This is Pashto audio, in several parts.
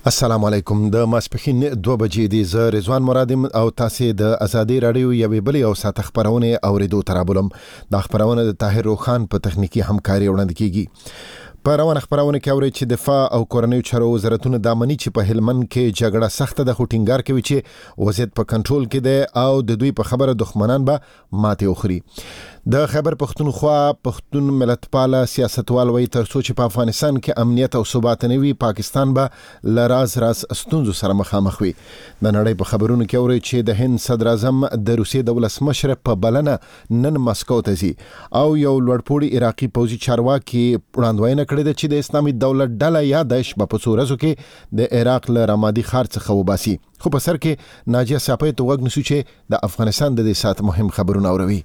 السلام علیکم. د ماسپخین 2 بجې دی. زه رضوان مرادم او تاسو د ازادي رادیو یوې بلې او سات خبرونه اوریدو ترابلم. د خبرونه د طاهر روخان په تخنیکی همکاري وړاندې کیږي. په روان خبرونه کې اوري چې دفاع او کورنیو چارو وزارتونه د امنیت چې په هلمند کې جګړه سخته د خټینګار کوي چې وضعیت په کنټرول کې ده او د دوی په خبره دښمنان به ماته وخوري. د خیبر پختونخوا پختون ملتپاله سیاستوال وایي تر څو چې په افغانستان کې امنیت او ثبات نه وي پاکستان به لراز ستونزو سره مخامخ وي. د نړۍ په خبرونو کې اوري چې د هند صدر اعظم د روسیې د ولسمشر په بلنه نن مسکو ته ځي او یو لوړپوړي عراقي پوځي چارواکي وړاندوینه کړې ده چې د اسلامي دولت ډله یا داعش په څورزو کې د عراق له رمادي ښار څخه وباسي. خو په سر کې ناجیه صاحب ته وګ نسو چې د افغانستان د دې سات مهم خبرونه اوروي.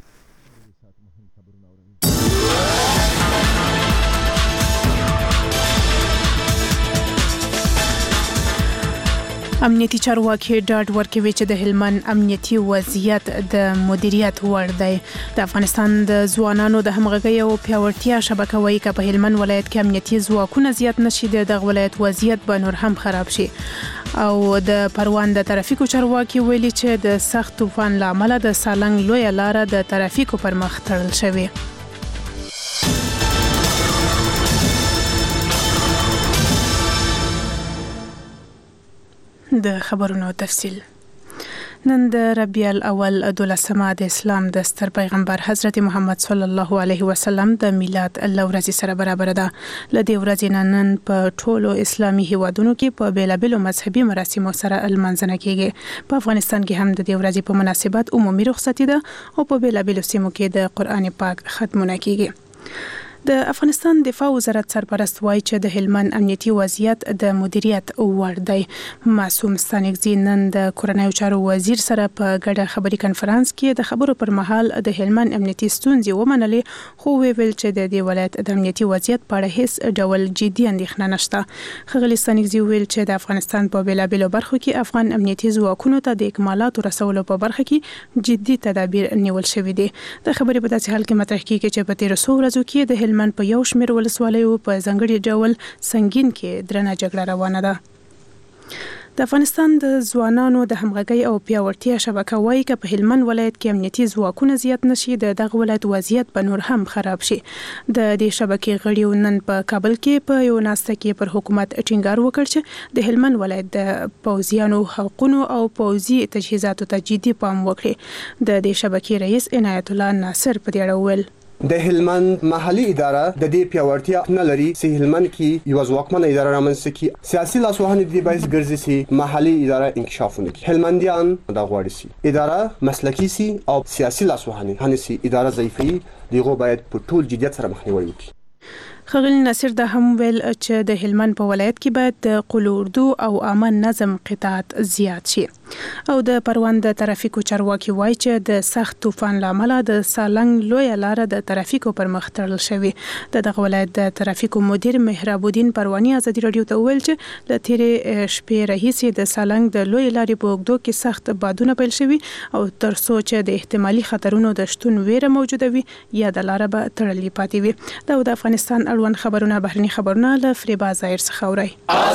امنیتي چارواکي ډاډ ورکوي چې د هلمند امنیتي وضعیت د مدیریت وړ دی. د افغانستان د ځوانانو د همغږۍ او پیاوړتیا شبکه وایي چې په هلمند ولایت کې امنیتي ځواکونه زیات نشي د ولایت وضعیت به نور هم خراب شي. او د پروان د ترافیکو چارواکي ویلي چې د سخت طوفان لامل د سالنګ لوی لار د ترافیکو پر مخ تړل شوی. د خبرونو تفصیل. نن د ربیع الاول 12 د اسلام د ستر پیغمبر حضرت محمد صلی الله علیه وسلم د میلاد ورځ سره برابر ده. لدې ورځې نن په ټولو اسلامي هیوادونو کې په بیلابلو مذهبي مراسمو سره المنځنه کیږي. په افغانستان کې هم د دې ورځې په مناسبت عمومي رخصتي ده او په بیلابلو سیمو کې د قرآن پاک ختمونه کیږي. د افغانستان دفاع وزارت سرپرست وایي چې د هلمند امنیتي وضعیت د مدیریت وړ دی. معصوم ستانکزی نن د کورنیو چارو وزیر سره په ګډه خبري کنفرانس کې د خبرو پر مهال د هلمند امنیتي ستونزې ومنلې، خو ویل چې د دې ولایت د امنیتي وضعیت په اړه هیڅ ډول جدي اندېښنه نشته. ښاغلي ستانکزی ویل چې د افغانستان په بیلابلو برخو کې افغان امنیتي ځواکونو ته د اکمالاتو رسولو په برخه کې جدي تدابیر نیول شوي دي. د خبرې په داسې حال کې مطرح کیږي چې په 1300 ورځو کې د هلمند په یو شمېر ولسوالیو په ځانګړي ډول سنگین کې درنه جګړه روانه ده. د افغانستان د ځوانانو د همغږۍ او پیاوړتیا شبکه وایي چې په هلمند ولایت کې امنیتي ځواکونه زیات نشي دغه ولایت وضعیت به نور هم خراب شي. د دې شبکې غړي نن په کابل کې په یو ناسته کې پر حکومت ټینګار وکړ چې د هلمند ولایت د پوځیانو حقوقو او پوځي تجهیزاتو ته جدي پام وکړي. د دې شبکې رئیس عنایت الله ناصر په دې اړه وویل د هلمند محلي اداره د دې پیاوړتیا نه لري چې هلمند کې یو ځواکمنه اداره رامنځته کړي. سیاسي لاسوهنې د دې باعث ګرځي چې محلي اداره انکشاف وکړي. هلمندیان دا غواړي چې اداره مسلکي سي او سیاسي لاسوهنې هنسي اداره ضعیفي دغه باید په ټول جديت سره مخنیوي وکړي. ښاغلي ناصر دا هم ویل چې د هلمند په ولایت کې باید د قلو اردو او عامه نظم قطاعت زیات شي. او د پروان د ترافیکو چارواکي وایي چې د سخت طوفان لامل د سالنګ لوی لار د ترافیکو پر مخ تړل شوی. دغه ولایت د ترافیکو مدیر مهراب الدین پروانی ازادي رادیو ته ویل چې د تیرې شپې راهیسې د سالنګ د لوی لارې په اوږدو کې سخت بادونه پیل شوي او تر څو چې د احتمالي خطرونو د شتون ویره موجوده وي یا د لار به تړلې پاتې وي. دا د افغانستان اړوند خبرونه بهرني خبرونه له فریبا ظاهر څخه اوري.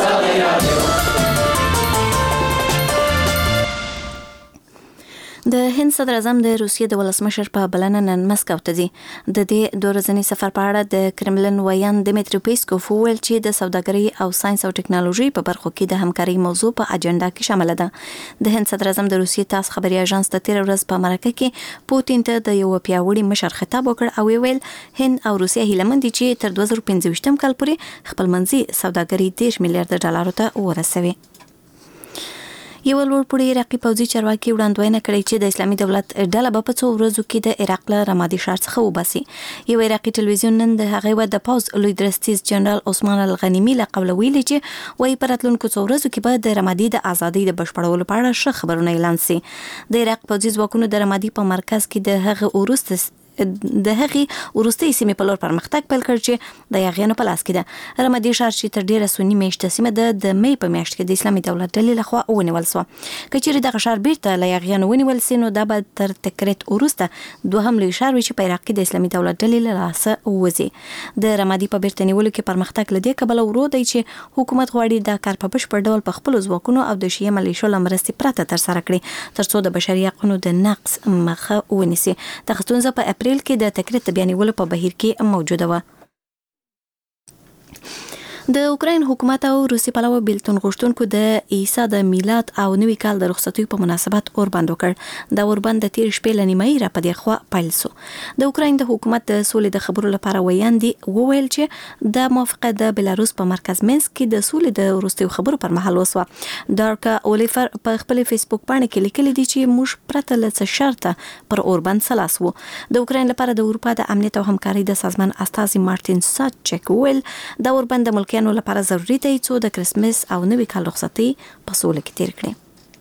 د هند صدر اعظم د روسیې د ولسمشر په بلنه نن مسکو ته ځي. د دې 2 ورځني سفر په اړه د کرملن ویان دمیتری پیسکوف ویل چې د سوداګرۍ او ساينس او ټکنالوژي په برخو کې د همکاري موضوع په اجنډا کې شامل ده. د هند صدر اعظم د روسیې تاس خبري اژانس ته 13 ورځ په مرکه کې پوتین ته د یو پیاوړي مشر خطاب وکړ او ویل هند او روسیه هیلمند دي چې تر 2015 کال پورې خپل منځي سوداګري 10 میلیارډ ډالر ته ورسوي. یو لوړپوړي عراقي پوځي چارواکي وړاندوینه کړې چې د اسلامي دولت ډله به په 2 ورځو کې د عراق له رمادي ښار څخه وباسي. یو عراقي ټلویزیون نن د هغې د پوز لوی درستیز جنرال عثمان الغنیمی له قبل ویلي چې وایي په راتلونکو 2 ورځو کې به د رمادي د ازادۍ د بشپړولو په اړه ښه خبرونه اعلان شي. د عراق پوځي ځواکونو د رمادي په مرکز کې د هغه وروسته د هغې وروستۍ سیمې په لور پرمختګ پیل کړ چې د یاغیانو په لاس کې ده. رمادي ښار چې تر ډیره سنی میشته سیمه ده د مې په میاشت کې د اسلامي دولت ډلې لخوا ونیول شو. کچېرې دغه ښار بیرته له یاغیانو ونیول سي نو دا به تر تکریت وروسته دوهم لوی ښار وي چې په عراق کې د اسلامي دولت ډلې له لاسه وځي. د رمادي په بیرته نیولو کې پرمختګ لدې کبله ورو دی چې حکومت غواړي دا کار په بشپړ ډول په خپل ځواکونو او د شیعه ملیشو له مرستې پرته ترسره کړي ترڅو د بشري حقوقو د نقض مخه ونیسي. دغه ستونزه په اپریل کې د تکریت د بیانولو په بهیر کې موجوده و. د اوکراین حکومت او روسي پلوه بیلتون غوښتونکو د عیسی د میلاد او نوي کال د رخصتۍ په مناسبت اوربند وکړ. دا اوربند د تیر شپې له نیمایي را په دې خوا پیل شو. د اوکراین د حکومت د سولې د خبرو لپاره ویاندې وویل چې د موافقه د بلاروس په مرکز مینسک کې د سولې د وروستیو خبرو پر مهال وسوه. دارکا اولیفر په خپل فیسبوک باندې کې لیکلي دي چې موږ پرته له څه شرطه پر اوربند سلاس وو. د اوکراین لپاره د اروپا د امنیت او همکارۍ د سازمان استازي مارټین ساچک ویل دا اوربند د ملکیانو لپاره ضروري دی چې د کرسمس او نوي کال رخصتۍ په سوله کې تیر کړي.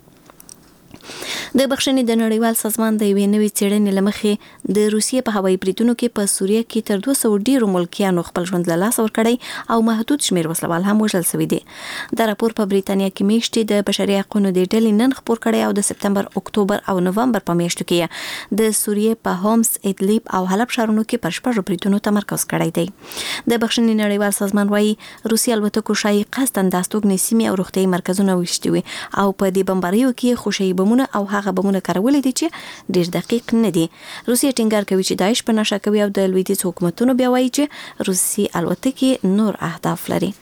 د بخښنې د نړیوال سازمان د یوې نوې څېړنې له مخې د روسیې په هوایي بریدونو کې په سوریه کې تر 200 ډیرو ملکیانو خپل ژوند له لاسه ورکړی او محدود شمیر وسلوال هم وژل شوي دي. دا راپور په بریتانیا کې میاشتې د بشري حقوقو د ډلې نن خپور کړی او د سپتمبر، اکتوبر او نومبر په میاشتو کې د سوریې په هومس، ادلیب او حلب ښارونو کې پر شپږ بریدونو تمرکز کړی دی. د بخښنې نړیوال سازمان وايي روسي الوتکو شایي قصداً د استوګنې سیمې او روغتیايي مرکزونه ویشتي وي او په دې بمباریو کې خوشي بمونه او هغه بمونه کارولې دي چې ډیر دقیق نه دي. روسیه ټینګار کوي چې داعش په نشه کوي او د لویدیځ حکومتونو بیا وایي چې روسي الوتکې نور اهداف لري.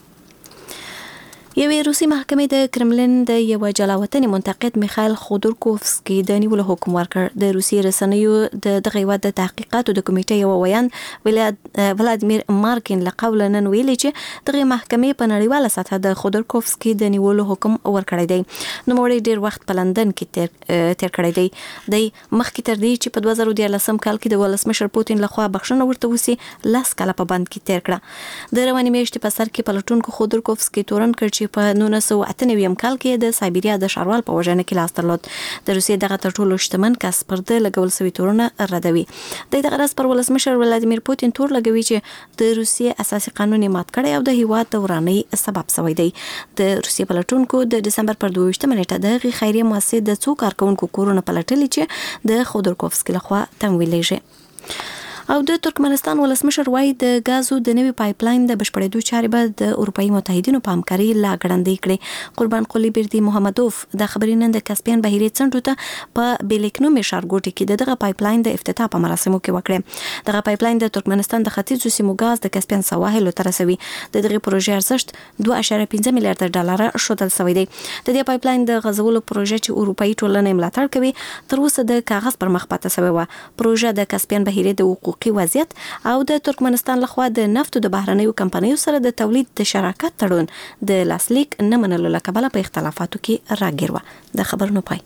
یوې روسي محکمې د کرملین د یو جلاوطني منتقد میخایل خودورکوفسکي د نیولو حکم ورکړ. د روسي رسنیو د دغه هیواد د تحقیقاتو د کمیټې یو ویان ولادیمیر مارکین له قوله نن ویلي چې دغه محکمې په نړیواله سطحه د خودورکوفسکي د نیولو حکم ورکړی دی. نوموړی ډیر وخت په لندن کې تیر کړی دی. د مخکې تر دې چې په 2014 کال کې د ولسمشر پوتین لخوا بخښنه ورته وسی 10 کاله په بند کې تیر کړه. د رواني میاشتې په سر کې پلټونکو خودورکوفسکي تورن کړ چې په 1998 کال کې د سایبیریا د ښاروال په وژنه کې لاس درلود. د روسیې دغه تر ټولو شتمن کس پر د لګول شوي تورونه ردوي. د دغه راز پر ولسمشر ولادیمیر پوتین تور لګوي چې د روسیې اساسي قانون مات کړی او د هیواد د ورانۍ سبب شوی دی. د روسیې پلټونکو د دسمبر پر 22 نیټه د خیریه مؤسسې د څو کارکونکو کورونه پلټلي چې د خودورکوفسکي لخوا تمویلېږي. او د ترکمنستان ولسمشر وايي د غازو د نوي پایپلاین د بشپړېدو چارې به د اروپאי متحدینو په همکاري لا ګړندۍ کړي. قربان قلی بردي محمدوف د خبرې نن د کاسپین بهیري څنډو ته په بیلیکنومي ښارګوټي کې دغه پایپلاین د افتتاح په مراسمو کې وکړي. دغه پایپلاین د ترکمنستان د ختیځو سیمو غاز د کاسپین سواحل ته رسوي. د دغه پروژې ارزښت 2.5 میلیارډ ډالر شوتل شوی دی. د دې پایپلاین د غزولو پروژې چې اروپאי ټولنې ملاتړ کوي تر اوسه د کاغذ پر مخ پاتې شوی و. پروژه د کاسپین بهیري د حقوقي وضعیت او د ترکمنستان لخوا د نفتو د بهرنیو کمپنیو سره د تولید د شراکت تړون د لاسلیک نه منلو له کبله په اختلافاتو کې راګیر و. د خبرونو پای.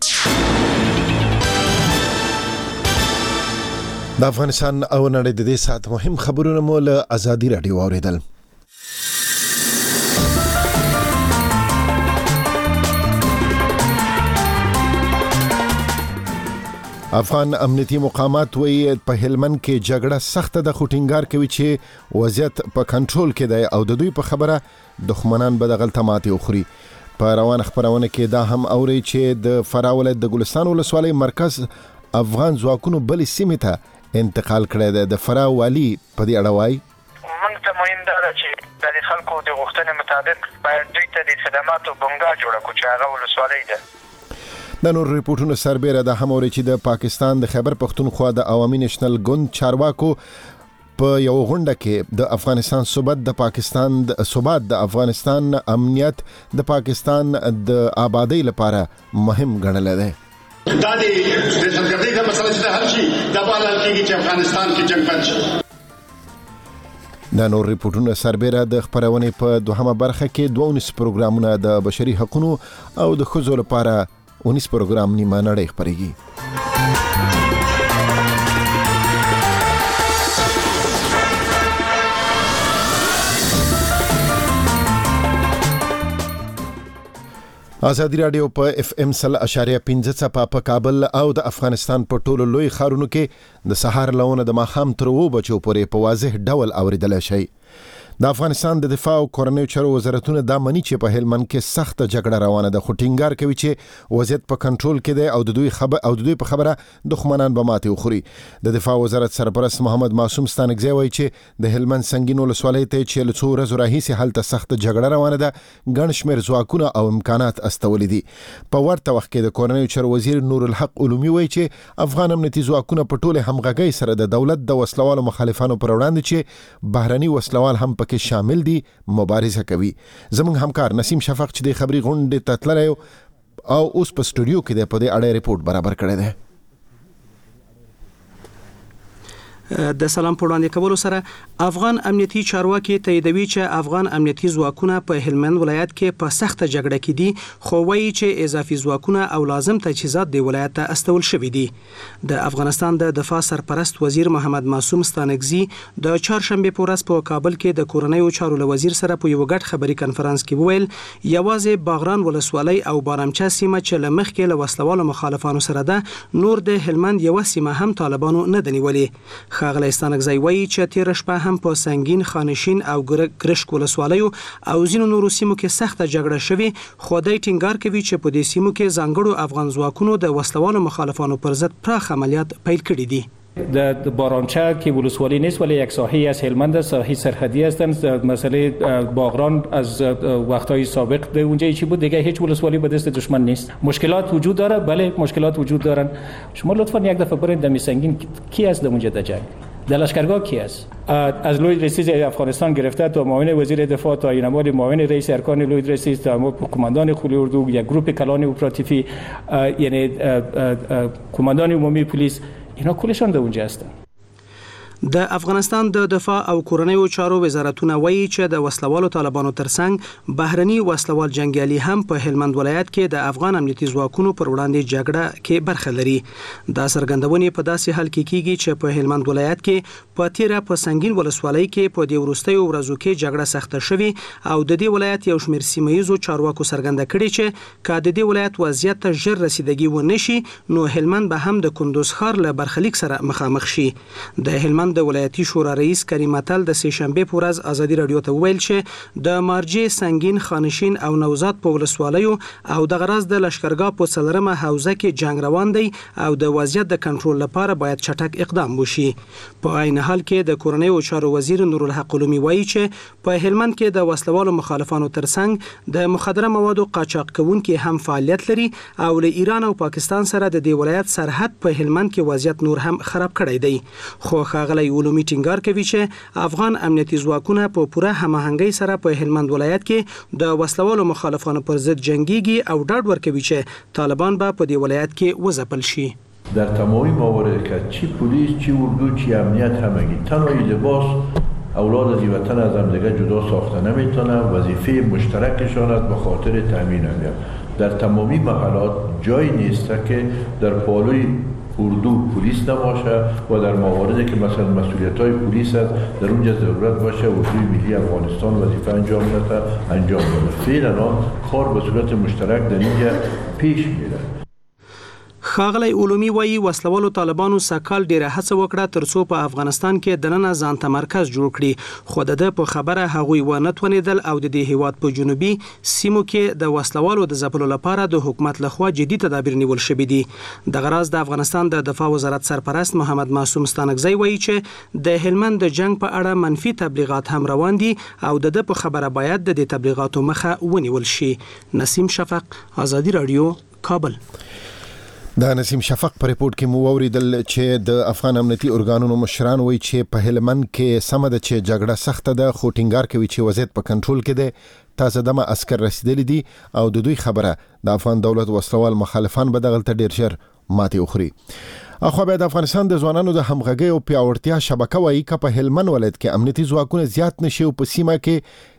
د افغانستان او نړۍ د دې سات مهم خبرونه مو له ازادي رادیو اوریدل. افغان امنیتي مقامات وی په هلمند کې جګړه سخته د خوټینګار کوي چې وضعیت په کنټرول کې دی او د دوی په خبره دښمنان به د غلطه ماتې وخوري. په روان خبرونه کې دا هم اوري چې د فراه ولایت د ګلستان ولسوالۍ مرکز افغان ځواکونو بل سیمې ته انتقال کړی دی. د فراه والی په دې اړه وایي موږ ته مهم ده چې د خلکو د غوښتنې مطابق باید دوی ته د خدماتو بنګا جوړه کړو چې هغه ولسوالۍ ده. د نور ریپورتونو سربېره د هم اوري چې د پاکستان د خیبر پختونخوا د عوامي نېشنل ګوند چارواکو په یو غونډه کې د افغانستان ثبات د افغانستان امنیت د پاکستان د آبادی لپاره مهم ګڼل دی. دا د دهشتګردۍ د مسلې څخه حل شي د بالا کېږي چې افغانستان کې جنگ پیل شي. د نور ریپورتونو سربېره د خبرونې په دوهمه برخه کې 12 پروګرامونه د بشري حقوقو او د ښځو لپاره 19 پروګرام نیمه نړۍ خبرېږي. ازادي رادیو په اف ام 100.15 په کابل او د افغانستان په ټولو لوی ښارونو کې د سهار لونه د ماښام تر 2 بجو پورې په واضح ډول اوریدل شي. د افغانستان د دفاع او کورنیو چارو وزارتونه دا مني چې په هلمند کې سخت جګړه روانه ده، خو ټینګار کوي چې وضعیت په کنټرول کې ده او د دوی په خبره دښمنان به ماتې وخوري. د دفاع وزارت سرپرست محمد معصوم ستانکزی وایي چې د هلمند سنگین ولسوالۍ ته چې له څو ورځو راهیسې هلته سخت جګړه روانه ده، ګڼ شمېر ځواکونه او امکانات استولي دي. په ورته وخت کې د کورنیو چارو وزیر نور الحق علومي وایي چې افغان امنیتي ځواکونه په ټوله همغږۍ سره د دولت د وسلوالو مخالفانو پر وړاندې چې بهرني وسلوال هم کې شامل دي مبارزه کوي. زموږ همکار نسیم شفق چې د خبري غونډې ته تللی او اوس په سټوډیو کې د په دې اړه ریپورت برابر کړی دی. د سلام په وړاندې کولو سره افغان امنیتي چارواکي تاییدوي چې افغان امنیتي ځواکونه په هلمند ولایت کې په سخته جګړه کې دي، خو وایي چې اضافي ځواکونه او لازم تجهیزات د ولایت ته استول شوي دي. د افغانستان د دفاع سرپرست وزیر محمد معصوم ستانکزی د چهارشنبه په ورځ په کابل کې د کورنیو چارو له وزیر سره په یو غټ خبري کانفرنس کې وویل یوازې باغران ولسوالۍ او بارامچا سیمه چې له مخکې له وسلوالو مخالفانو سره ده، نور د هلمند یو سیمه هم طالبانو نه دنیولې. ښاغلی ستانکزی وایي چې تیر شپه هم په سنگین، خانشین او ګرشک ولسوالیو او ځینو نورو سیمو کې سخته جګړه شوې، خو د ټینګار کوي چې په دې سیمو کې ځانګړو افغان ځواکونو د وسلوالو مخالفانو پر ضد پراخ عملیات پیل کړي دي. در بارانچه که ولسوالی نیست ولی یک ساحه از هلمند است، ساحه سرحدی هستند. مسئله باغران از وقتهای سابق به اونجایی چی بود، دیگه هیچ ولسوالی به دست دشمن نیست. مشکلات وجود داره، بله مشکلات وجود دارن. شما لطفا یک دفعه برید در سنگین کی است در اونجا در جنگ؟ در لشکرگاه کی است؟ از لوی رئیس افغانستان گرفته تا معاون وزیر دفاع تا اینمال معاون رئیس ارکان لوی رئیس تا کماندان خلی اردو، یک گروپ کلان اپراتیفی، یعنی کماندان عمومی پلیس، اینا کلشان در اونجا هستن. د افغانستان د دفاع او کورنیو چارو وزارتونه وایي چې د وسلوالو طالبانو ترڅنګ بهرني وسلوال جنگیالي هم په هلمند ولایت کې د افغان امنیتي ځواکونو پر وړاندې جګړه کې برخه لري. دا څرګندونې په داسې حال کې کیږي چې په هلمند ولایت کې په تیره په سنگین ولسوالۍ کې په دې وروستیو ورځو کې جګړه سخته شوې او د دې ولایت یو شمېر سیمه‌ییزو چارواکو څرګنده کړې چې که د دې ولایت وضعیت ته ژر رسیدګي ونه شي نو هلمند به هم د کندوز ښار له برخلیک سره مخامخ شي. د هلمند د ولایتي شورا رئیس کریم اتل د سه شنبه په ورځ ازادي رادیو ته ویل چې د مارجې، سنگین، خانشین او نوزاد په ولسوالیو او د غرض د لشکرګاه په څلرمه حوزه کې جنگ روان دی او د وضعیت د کنټرول لپاره باید چټک اقدام وشي. په عین حال کې د کورنیو چارو وزیر نور الحق علومي وایي چې په هلمند کې د وسلوالو مخالفانو ترڅنګ د مخدره موادو قاچاق کوونکي هم فعالیت لري او له ایران او پاکستان سره د دې ولایت سرحد په هلمند کې وضعیت نور هم خراب کړی دی. خو ښاغلی علومي ټینګار کوي چې افغان امنیتي ځواکونه په پوره هماهنګۍ سره په هلمند ولایت کې د وسلوالو مخالفانو پر ضد جنگیږي او ډاډ ورکوي چې طالبان به په دې ولایت کې وځپل شي. در تمامی موارد که چی پلیس، چی اردو، چی امنیت همگی تنهایی لباس اولاد از وطن از همدیگه جدا ساخته نمیتونه. وظیفه مشترکشان است به خاطر تامین امنیت. در تمامی محلات جایی نیست که در پالوی اردو پلیس نباشه و در مواردی که مثلا مسئولیت‌های پلیس است در اونجا ضرورت باشه اردوی ملی افغانستان وظیفه انجام بده انجام بده. فعلا کار به صورت مشترک در اینجا پیش میره. ښاغلی علومي وایي وسلوالو طالبانو سکهال ډیره هڅه وکړه ترڅو په افغانستان کې دننه ځان ته مرکز جوړ کړي، خو د په خبره هغوی ونه توانېدل او د دې هیواد په جنوبي سیمو کې د وسلوالو د ځپلو لپاره د حکومت لخوا جدي تدابیر نیول شوي دي. د غراض د افغانستان د دفاع وزارت سرپرست محمد معصوم ستانکزی وایي چې د هلمند د جنگ په اړه منفي تبلیغات هم روان دي او د په خبره باید د دې تبلیغاتو مخه ونیول شي. نسیم شفق، ازادي رادیو، کابل. د نسیم شفق په ریپورت کې مو اوریدل چې د افغان امنیتي ارګانونو مشران وایي چې په هلمند کې سم ده چې جګړه سخته ده، خو ټینګار کوي چې وضعیت په کنټرول کې ده. تازه دمه عسكر رسیدلی دي او د دوی خبره د افغان دولت وسلوال مخالفان به دغلته ډیر ژر ماتې وخوري. اخو به د افغانستان د ځوانانو د همغږۍ او پیاوړتیا شبکه وایي چې په هلمند ولایت کې امنیتي ځواکونه زیات نشي او په سیمه کې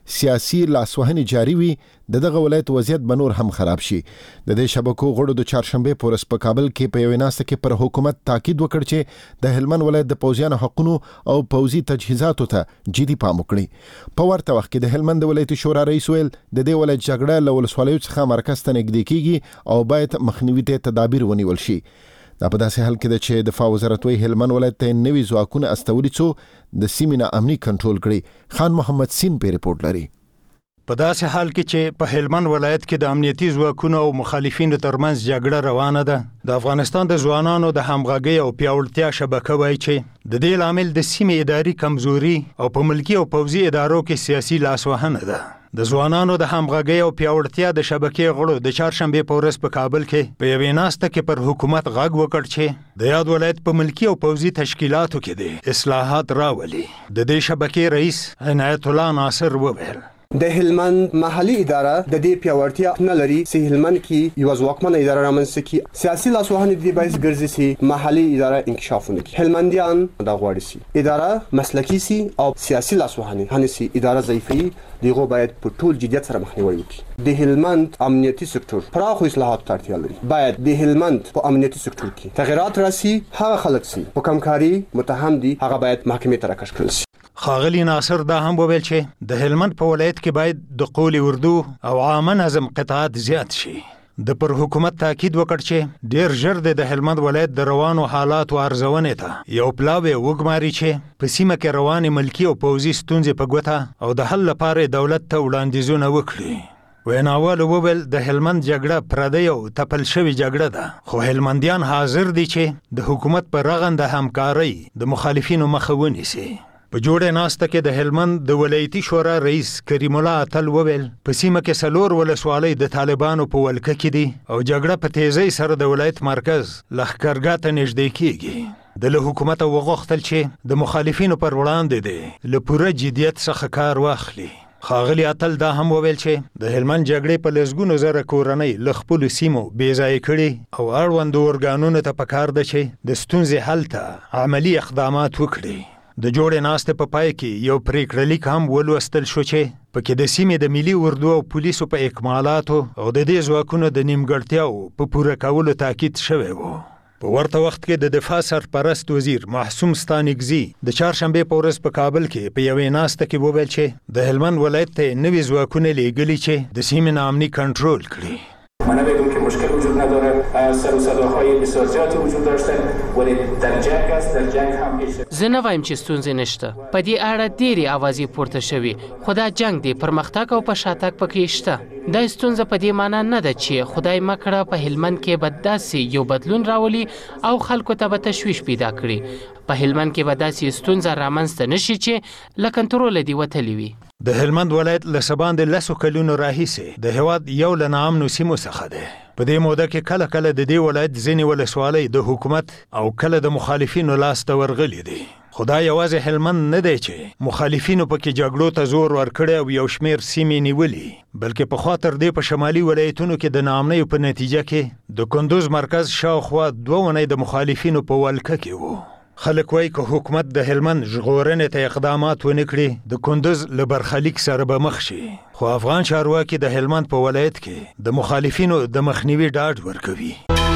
سیاسي لاسوهنې جاري وي دغه ولایت وضعیت بنور هم خراب شي. د دې شبکو غړو د چهارشنبه په ورځ په کابل کې په یوه ناسته کې پر حکومت تاکید وکړ چې د هلمند ولایت د پوځیانو حقوقو او پوځي تجهیزاتو ته جدي پام وکړي. په ورته وخت کې د هلمند ولایت شورا رئیس ویل د دې ولایت جګړه له ولسوالیو څخه مرکز ته نږدې کیږي او باید مخنیوي ته تدابیر ونیول شي. دا په داسې حال کې ده چې دفاع وزارت وی هلمند ولایت ته نوي ځواکونه استولي څو د سیمې نه امني کنټرول کړي. خان محمد سین په ریپورت لري. په داسې حال کې چې په هلمند ولایت کې د امنیتي ځواکونو او مخالفینو ترمنځ جګړه روانه ده، د افغانستان د ځوانانو د همغږۍ او پیاوړتیا شبکه وایي چې د دې لامل د سیمې اداري کمزوري او په ملکی او پوځي ادارو کې سیاسي لاسوهنه ده. د ځوانانو د همغږۍ او پیاوړتیا د شبکې غړو د چهارشنبه په ورځ په کابل کې په یوې ناسته کې پر حکومت غږ وکړ چې د یاد ولایت په ملکی او پوځي تشکیلاتو کې د اصلاحات راولي. د دې شبکې رئیس عنایت الله ناصر وویل د هلمند محلي اداره د دې پیاوړتیا نه لري چې هلمند کې یو ځواکمنه اداره رامنځته کړي. سیاسي لاسوهنې د دې باعث ګرځي چې محلي اداره انکشاف ونکړي. هلمندیان دا غواړي چې اداره مسلکي سي او سیاسي لاسوهنې هنسي اداره ضعیفي دغه باید په ټول جديت سره مخنیوي وکړي. د هلمند امنیتي سکتور پراخو اصلاحات ته اړتیا لري. باید د هلمند په امنیتي سکتور کې تغیرات راسي. هغه خلک سي په کمکاري متهم دي هغه باید محکمې ته راکش کړل شي. ښاغلي ناصر دا هم وویل چې د هلمند په ولایت کې باید د قول اردو او عامه نظم قطعات زیات شي. د پر حکومت تاکید وکړ چې ډیر ژر د هلمند ولایت د روانو حالات او ارزونې ته یو پلاوی وګماري چې په سیمه کې روانې ملکی او پوځي ستونزې په ګوته او د حل لپاره دولت ته وړاندیزونه وکړي. ویناوال وویل د هلمند جګړه پردی او تپل شوی جګړه ده، خو هلمندیان حاضر دي چې د حکومت پر رغنده همکارۍ د مخالفینو مخه ونیسي. په جوړه ناسته کې د هلمند د ولایتي شورا رئیس کریم الله اتل وویل په سیمه کې سلور ولسوالۍ د طالبانو په ولکه کې دي او جګړه په تیزی سره د ولایت مرکز لښکرګاه ته نږدې کیږي. د له حکومت وغوښتل چې د مخالفینو پر وړاندې دی له پوره جدیت څخه کار واخلي. ښاغلي اتل دا هم وویل چې د هلمند جګړې په لسګونو زره کورنۍ له خپلو سیمو بېځایه کړي او اړوندو ارګانونو ته پکار ده چې د ستونزې حل ته عملي اقدامات وکړي. د جوړې ناستې په پای کې یو پریکړه لیک هم ولوستل شو چې پکې د سیمې د ملي اردو او پولیسو په اکمالاتو او د دې ځواکونو د نیمګړتیاو په پوره کولو تاکید شوی و. په ورته وخت کې د دفاع سرپرست وزیر محسوم ستانکزي د چهارشنبه په ورځ په کابل کې په یوې ناسته کې وویل چې د هلمند ولایت ته نوي ځواکونه لیږلي چې د سیمې نه امني کنټرول کړي. من نمیدونم که مشکل وجود نداره، سر و صداهای بسیار زیادی وجود داشته ولی در جنگ است، در جنگ هم هیچ زه نه وایم چې ستونزې نشته. په دې اړه ډېرې اوازې پورته شوي، خو دا جنگ دی، پرمختګ او په شاتګ پکې شته. دا ستونزه په دې معنی نه ده چې خدای مکړه په هلمند کې به داسې یو بدلون راولي او خلکو ته به تشویش پیدا کړي. په هلمند کې به داسې ستونزه رامنځته نشي چې له کنټروله دې وتلې وي. د هلمند ولایت له سباندې لسو کلونو راهیسې د هېواد یو له ناامنو سیمو څخه دی. په دې موده کې کله کله د دې ولایت ځینې ولسوالۍ د حکومت او کله د مخالفینو لاس ته ورغلي دي. خو دا یوازې هلمند نه دی چې مخالفینو پکې جګړو ته زور ورکړی او یو شمېر سیمې نیولي، بلکې پخوا تر دې په شمالي ولایتونو کې د ناامنیو په نتیجه کې د کندوز مرکز شاوخوا 2 اونۍ د مخالفینو په ولکه کې وو. خلک وایي که حکومت د هلمند ژغورنې ته اقدامات ونه کړي د کندوز له برخلیک سره به مخ شي. خو افغان چارواکي د هلمند په ولایت کې د مخالفینو د مخنیوي ډاډ ورکوي.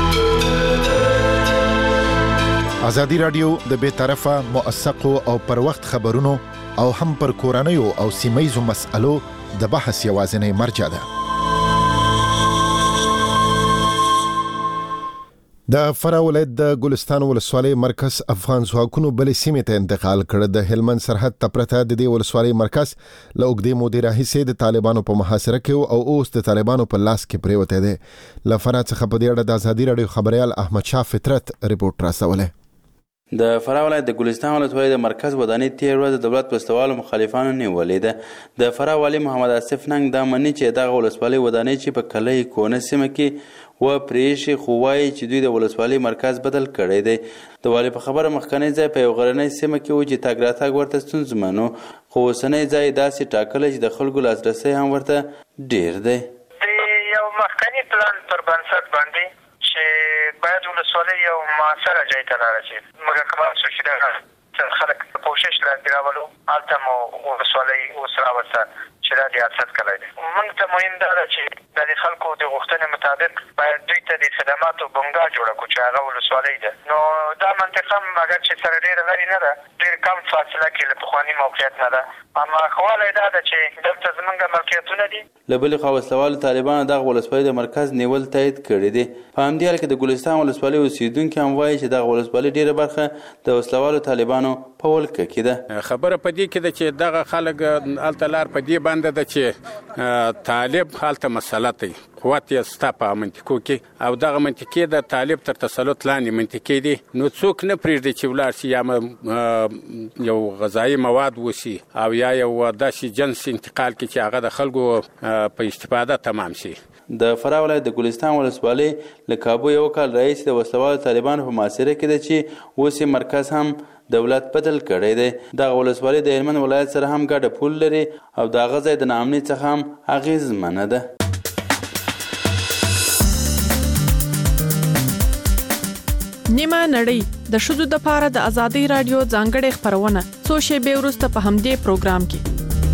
ازادي رادیو د بې طرفه موثقو او پر وخت خبرونو او هم پر کورنیو او سیمایزو مسألو د بحث یوازینی مرجع ده. د فراه ولایت د ګلستان ولسوالۍ مرکز افغان ځواکونو بلې سیمې ته انتقال کړ. د هلمند سرحد ته پرته د دې ولسوالۍ مرکز له اوږدې مودې راهیسې د طالبانو په محاصره کې او اوس د طالبانو په لاس کې پرېوتی دی. له فراه څخه په دې اړه د ازادي راډیو خبریال احمد شاه فطرت ریپورټ راسولی. د فراه ولایت د ګلستان ولسوالۍ د مرکز ودانۍ تېر ورځ د دولت وسلوالو مخالفانو نیولې ده. د فراه والي محمد آصف ننګ دا مني چې دغه ولسوالۍ ودانۍ چې په کلي کونه سیمه کې و پرېښي، خو وایي چې دوی د ولسوالۍ مرکز بدل کړی دی. د والي په خبره مخکنی ځای په یو غرنۍ سیمه کې و چې تګ راتګ ورته ستونزمن و، خو اوسنی ځای داسې ټاکلی چې د خلکو لاسرسی هم ورته ډېر دی. د یو مخکني پلان پر بنسټ باندې چې باید ولسوالۍ یو معاصره ځای ته لاړه شي، مګر که معلوم شو چې دغه خلک کوشش راولو هلته مو ولسوالۍ اوس راوسته چې دا ریاست کړی دی. موږ ته مهم دا ده چې د خلکو د غوښتنې مطابق باید دوی ته د خدماتو بنګاه جوړه کړو چې هغه ولسوالۍ ده. نو دا منطقه هم اگر چې سره ډېره لرې نه ده، ډېر کم فاصله کې له پخواني موقعیت نه ده، اما ښه دا ده چې دلته زموږ ملکیتونه دي. له بلې خوا وسلوالو طالبانو دغه ولسوالۍ د مرکز نیول تایید کړی دی. په همدې حال کې د ګلستان ولسوالۍ اوسیدونکي هم وایي چې دغه ولسوالۍ ډېره برخه د وسلوالو طالبانو په ولکه کې ده. خبره په دې کې ده چې دغه خلک هلته لار په دې باندې ده چې طالب هلته مسلط دی، قوت یې ستا په منطقو کې، او دغه منطقې د طالب تر تسلط لاندې منطقې دي. نو څوک نه پرېږدي چې ولاړ شي یا یو غذایي مواد وشي او یا یو داسې جنس انتقال کې چې هغه د خلکو په استفاده تمام شي. د فراه ولایت د ګلستان ولسوالۍ له کابو یو کال رئیس د وسلوالو طالبانو په محاصره کې ده چې اوس مرکز هم دولت بدل کړی دی. دغه ولسوالۍ د هلمند ولایت سره هم ګډه پول لري او د هغه ځای د ناامنۍ څخه هم اغېزمنه ده. نیمه نړۍ د ښځو د پاره د ازادي رادیو ځانګړې خبرونه څو شېبې وروسته په همدې پروګرام کې.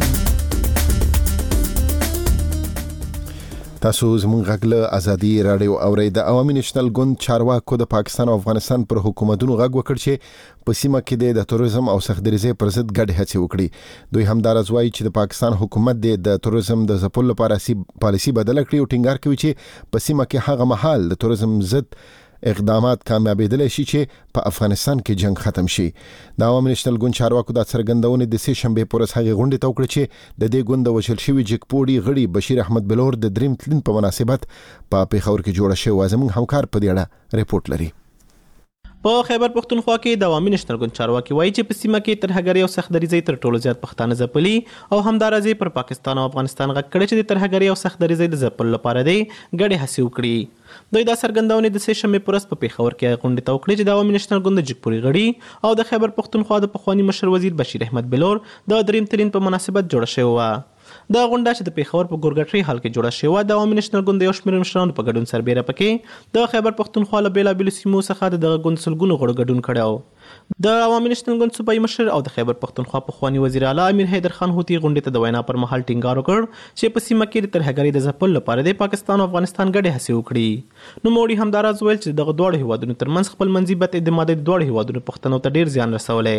تاسو زموږ غږ له ازادي رادیو اورئ. د عوامي نېشنل ګوند چارواکو د پاکستان او افغانستان پر حکومتونو غږ وکړ چې په سیمه کې د تروریزم او سختګریزۍ پر ضد ګډې هڅې وکړي. دوی همدارس وایي چې د پاکستان حکومت د تروریزم د ځپلو لپاره پالیسي بدله کړي او ټینګار کوي چې په سیمه کې هغه مهال د تروریزم ضد اقدامات کامیابېدلی شي چې په افغانستان کې جنگ ختم شي. د عوامي نېشنل ګوند چارواکو د څرګندونې د سې شنبې پر ورځ هغې غونډې ته وکړه چې د دې ګوند د وژل شوي جګپوړي غړي بشیر احمد بلور د دریم تلین په مناسبت په پېښور کې جوړه شوې وه. زموږ همکار په دې اړه ریپورټ لري. په خیبر پښتونخوا کې د عوامي نېشنل ګوند چارواکي وایي چې په سیمه کې ترهګرۍ او سختدریزۍ تر ټولو زیات پښتانه ځپلي او همداراز پر پاکستان او افغانستان غږ کړی چې د ترهګرۍ او سختدریزۍ د ځپلو لپاره دی ګډې هڅې وکړي. دوی دا څرګندونې د سې شنبې پر ورځ په پېښور کې غونډې ته وکړې چې د عوامي نېشنل ګوند د جګپوري غړي او د خیبر پښتونخوا د پخواني مشر وزیر بشیر احمد بلور د دریم تلین په مناسبت جوړه شوې وه. دا غونډه چې د پېښور په ګورګټري حال کې جوړه شوې وه د عوامي نېشنل ګوند د یو شمېر مشرانو په ګډون سربېره پکې د خیبر پښتونخوا له بېلابېلو سیمو څخه د دغه ګوند سلګونو غړو ګډون کړی و. د عوامي نېشنل ګوند صوبایي مشر او د خیبر پښتونخوا پخواني وزیر اعلی امیر حیدر خان هوتي غونډې ته د وینا پر مهال ټینګار وکړ چې په سیمه کې د ترهګرۍ د ځپلو لپاره د پاکستان او افغانستان ګډې هڅې وکړي. نوموړي همداراز ویل چې دغه دواړو هیوادونو ترمنځ خپلمنځي بد اعتمادۍ د دواړو هیوادونو پښتنو ته ډېر زیان رسولی.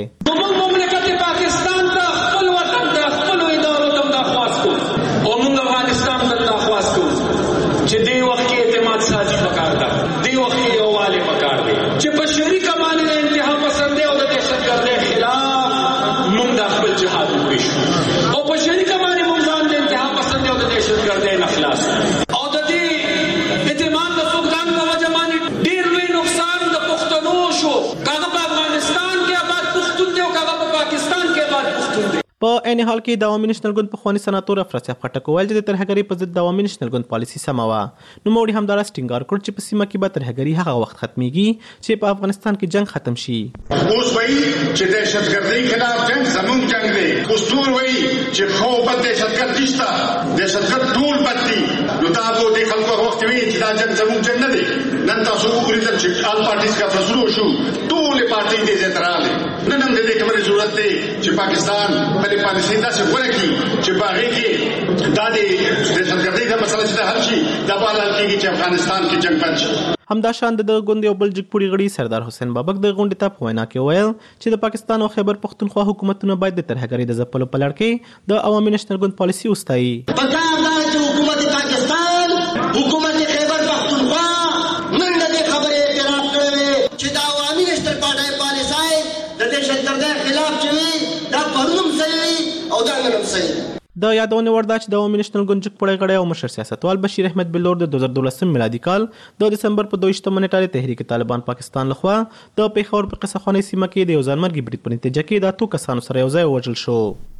چې دی وخت کې اعتماد سازي پکار ده، دی وخت کې یووالی پکار دی چې په شریکه باندې د انتها پسندۍ او د دهشتګردۍ خلاف موږ د خپل جهاد وکړو او په شریکه باندې موږ ځان د انتها پسندۍ او د دهشتګردۍ نه خلاص او د دې اعتماد د فقدان په وجه باندې ډېر لوی نقصان د پښتنو شو، کاغه په افغانستان کې آباد پښتون دی او کاغه په پاکستان کې آباد پښتون دی. په عین حال کې د عوامي نېشنل ګوند پخواني سناتور افراز خټک ویل چې د ترهګرۍ په ضد د عوامي نېشنل ګوند پالیسي سمه وه. نوموړي همداراز ټینګار کړ چې په سیمه کې به ترهګري هغه وخت ختمیږي چې په افغانستان کې جنگ ختم شي. اوس وایي چې دهشتګردۍ خلاف جنگ زموږ جنگ دی. اوس ټول وایي چې خو بد دهشتګرد نشته، دهشتګرد ټول بد دي. نو دا به د خلکو هغه وخت وایي چې دا جنگ زموږ جنگ نه دی. نن تاسو وګورئ چې آل پارټیز کا فیصلو شو، ټولې پارټۍ دې ځای ته راغلې. نن هم د دې خبرې ضرورت دی چې پاکستان خپلې پالیسۍ داسې غوره کړي چې په هغې کې دا د دهشتګردۍ دا مسله چې ده حل شي، دا به حل کېږي چې افغانستان کې جنګ بند شي. همدا شان د ګوند یو بل جګپوړي غړي سردار حسین بابک د غونډې ته په وینا کې ویل چې د پاکستان او خیبر پښتونخوا حکومتونه باید د ترهګرۍ د ځپلو په لړ کې د عوامي نېشنل ګوند پالیسي وستایي. پکار دا چې حکومت پاکستان، حکومت خیبر پښتونخوا منډه دې خبرې اعتراف کړې چې د عوامي نېشنل پارټۍ پالیسۍ د دهشتګردۍ خلاف چې وي دا پرون هم صحیح او دا نن هم صحیح. د یادونې وړ ده چې د عوامي نېشنل ګوند جګپوړی غړی او مشر سیاستوال بشیر احمد بلور د 2012 میلادي کال د دسمبر په 22 نیټه تحریک طالبان پاکستان لخوا د پېښور په قصه خانۍ سیمه کې د یو ځانمرګي برید په نتیجه کې د 2 کسانو سره یو ځای ووژل شو.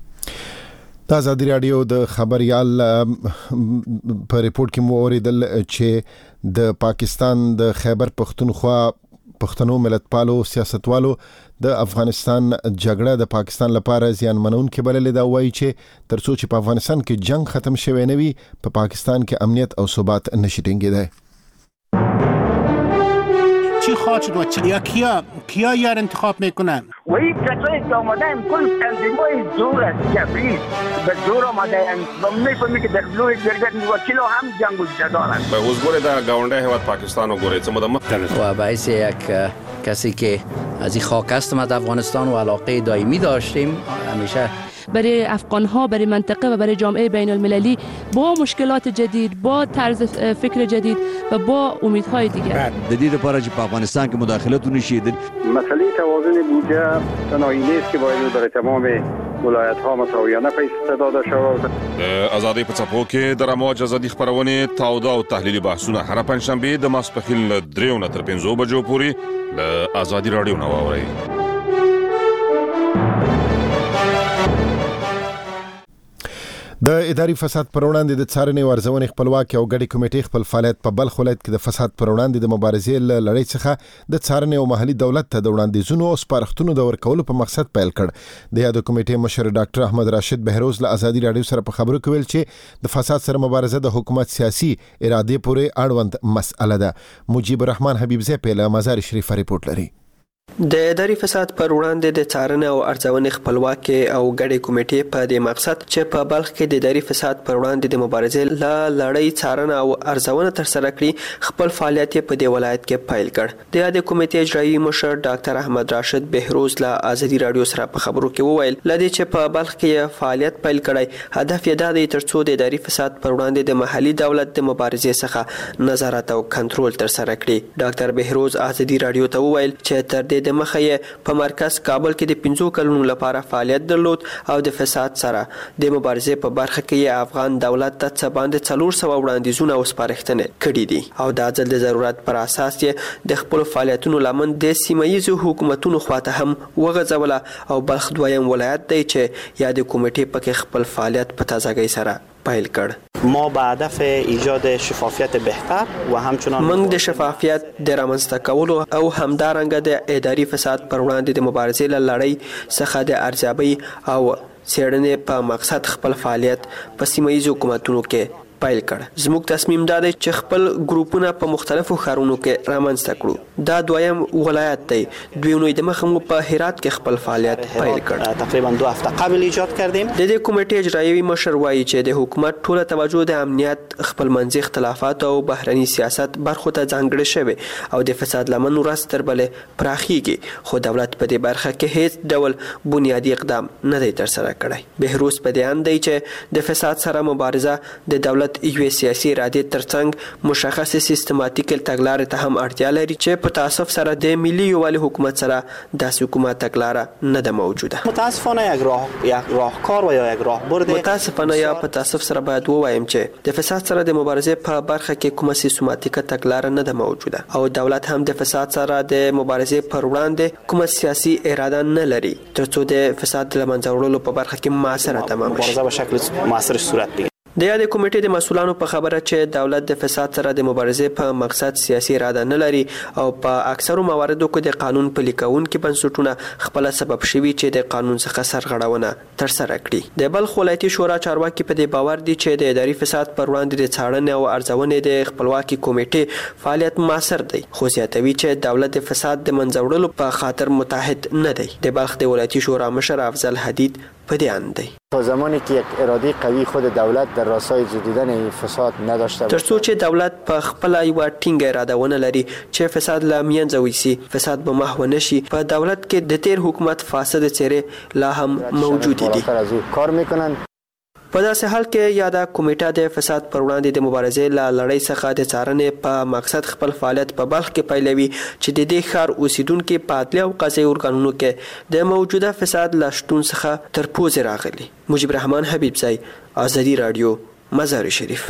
د ازادي رادیو د خبريال په ریپورت کې مو اوریدل چې د پاکستان د خیبر پښتونخوا پښتنو ملتپالو سیاستوالو د افغانستان جګړه د پاکستان لپاره زیانمنونکې بللې ده. وایي چې ترڅو چې په افغانستان کې جنگ ختم شوی نه وي په پاکستان کې امنیت او ثبات نشي ټینګېدی. چی خواهد شد و یا کیا یار انتخاب میکنن؟ و این کسایی که آمدن کل تنظیم‌های زور است جبری به زور آمدن و می‌فهمی که در لوی درگاه وکیل هم جنگ و جدال است. به حضور در گاونده هیواد پاکستان و گوره چه و باعث یک کسی که از این خاک هستم از افغانستان و علاقه دائمی داشتیم همیشه برای افغان‌ها، برای منطقه و برای جامعه بین المللی با مشکلات جدید، با طرز فکر جدید و با امیدهای دیگر. جدید لپاره چې په افغانستان کې مداخلتونه شیدل. مسئله توازن بودجه تنهایی نیست که باید برای تمام ولایت‌ها مساویانه پیسې داده شود. ازادي په څپو کې د رموج ازادي خبرونه تاوده او تحلیلي بحثونه هر پنځشنبه د ماسپښین له 3 نه تر 5 بجو پورې له ازادي رادیو نه واورئ. د اداري فساد پر وړاندې د څارنې او ارزونې خپلواکي او ګډې کمیټې خپل فعالیت په بلخ ولایت کې د فساد پر وړاندې د مبارزې له لړۍ څخه د څارنې او محلي دولت ته د وړاندیزونو او سپارښتنو د ورکولو په مقصد پیل کړ. د یادو کمیټې مشر ډاکټر احمد راشد بهروز له ازادي رادیو سره په خبرو کې ویل چې د فساد سره مبارزه د حکومت سیاسي ارادې پورې اړوند مسأله ده. مجيب الرحمن حبیبزی په مزار شریف ریپورت لري. د اداري فساد پر وړاندې د څارنې او ارزونې خپلواکي او ګډې کمیټې په دې مقصد چې په بلخ کې د اداري فساد پر وړاندې د مبارزې له لړۍ څارنه او ارزونه ترسره کړي خپل فعالیت په دې ولایت کې پیل کړ. د یادې کمیټې اجرایي مشر ډاکټر احمد راشد بهروز له ازادي رادیو سره په خبرو کې وویل لدې چې په بلخ کې فعالیت پیل کړی هدف یې دا دی ترڅو د اداري فساد پر وړاندې د محلي دولت د مبارزې څخه نظارت او کنټرول ترسره کړي. ډاکټر بهروز ازادي رادیو ته وویل چې تر د مخه په مرکز کابل کې د 15 کلونو لپاره فعالیت درلود او د فساد سره د مبارزې په برخه کې افغان دولت ته څه باندې 400 وړاندیزونه او سپارښتنې کړې دي او د ځل د ضرورت پر اساس یې د خپل فعالیتونو لمن د سیمایي حکومتونو خواته هم وغځوله او بلخ دویم ولایت دی چې یاد کمیټې پکې خپل فعالیت په تازګۍ سره پیل کړ. ما به هدف ایجاد شفافیت بهتر و همچنان موږ د شفافیت د رامنځته کولو او همدارنګه د اداري فساد پر وړاندې د مبارزې له لړۍ څخه د ارزیابۍ او څېړنې په مقصد خپل فعالیت په سیمایي حکومتونو کې پیل کړ. زموږ تصمیم دا دی چې خپل ګروپونه په مختلفو ښارونو کې رامنځته کړو. دا دویم ولایت دی. دوی نو د مخه مو په هرات کې خپل فعالیت پیل کړ. تقریبا 2 هفته قبل ایجاد کردیم. د دې کمیټې اجرایي مشر وایي چې د حکومت ټوله توجه د امنیت خپل منځي اختلافات او بهرني سیاست برخو ته ځانګړې شوی او د فساد لمن ورځ تر بلې پراخیږي خو دولت په دې برخه کې هیڅ ډول بنیادی اقدام نه دی ترسره کړی. بهروز په دې اند دی چې د فساد سره مبارزه د دولت یو سیاسي ارادې ترڅنګ مشخص سیستماتیک تګلارې ته هم اړتیا لري چې په تاسف سره د ملي یووالي حکومت سره د حکومت تګلاره نه ده موجوده. متاسفانه یک راهکار و یا یک راهبرد متاسفانه یا په تاسف سره باید ووایم چې د فساد سره د مبارزې په برخه کې کومه سیستماتیک تګلاره نه ده موجوده او دولت هم د فساد سره د مبارزې پر وړاندې کومه سیاسي اراده نه لري ترڅو د فساد له منځه وړلو په برخه کې موثره تمام شي. مبارزه به شکل موثر صورت بگیرد. د یادې کمیټې د مسؤلانو په خبره چې دولت د فساد سره د مبارزې په مقصد سیاسي اراده نه لري او په اکثرو مواردو کې د قانون پلي کوونکي بنسټونه خپل سبب شوي چې د قانون څخه سرغړونه ترسره کړي. د بلخ ولایتي شورا چارواکي په دې باور دي چې د اداري فساد پر وړاندې د څارنې او ارزونې د خپلواکي کمیټې فعالیت موثر دی خو زیاتوي چې دولت د فساد د منځه وړلو په خاطر متحد نه دی. د بلخ د ولایتي شورا مشر افضل حدید په دې اند دی. تا زمانی که یک اراده قوی خود دولت در راستای زدودن فساد نداشته باشه ترڅو چې دولت په خپل یو ټینګه اراده ونه لري چې فساد لا منځه وځي فساد به محو نشي په دولت کې د تیر حکومت فاسد څیرې لا هم موجود دي. کار میکنن په داسې حال کې یاده کمیټه د فساد پر وړاندې د مبارزې له لړۍ څخه د څارنې په مقصد خپل فعالیت په بلخ کې پیلوي چې د دې ښار اوسیدونکو په عدلي او قضایي ارګانونو کې د موجوده فساد له شتون څخه تر پوزې راغلي. مجيب الرحمن حبیبزی، ازادي رادیو، مزار شریف.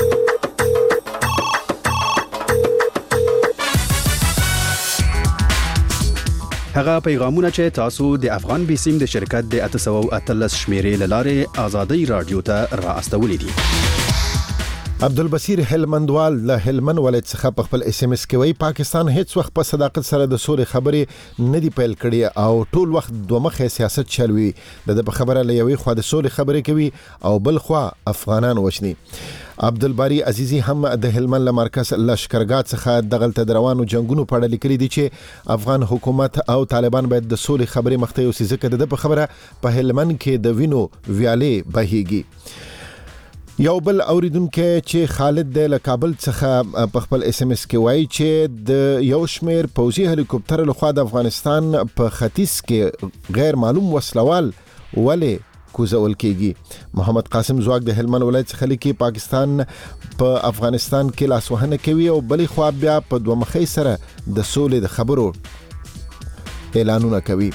هغه پیغامونه چې تاسو د افغان بیسیم د شرکت د 813 شمیرې لاره آزادي رادیو ته را استولې دي عبدالبصیر هلمندوال له هلمند ولایت څخه په خپل اس ام اس کې وایي پاکستان هیڅ وخت په صداقت سره د سولې خبرې نه دی پیل کړي او ټول وخت دوه مخه سیاست چلوي د په خبره لوي خو د سولې خبرې کوي او بل خو افغانان وشني. عبدالباری عزیزی هم د هلمند له مرکز لشکرګاه څخه دغلت دروانو جنگونو په اړه لیکلي دي چې افغان حکومت او طالبان باید د سولې خبرې مخته یوسي ځکه د په خبره په هلمند کې د وینو ویالې بهيږي. یو بل اوریدونکو چې خالد د کابل څخه په خپل اس ام اس کې وایي چې د یو شمیر پوځي هلیکوپټر له خوا د افغانستان په ختیځ کې غیر معلوم وسلوال ولې کوزول کېږي. محمد قاسم زواک د هلمند ولایت څخه لیکي پاکستان په افغانستان کې لاسوهنه کوي او بلې خوا بیا په دوه مخۍ سره د سولې د خبرو اعلانونه کوي.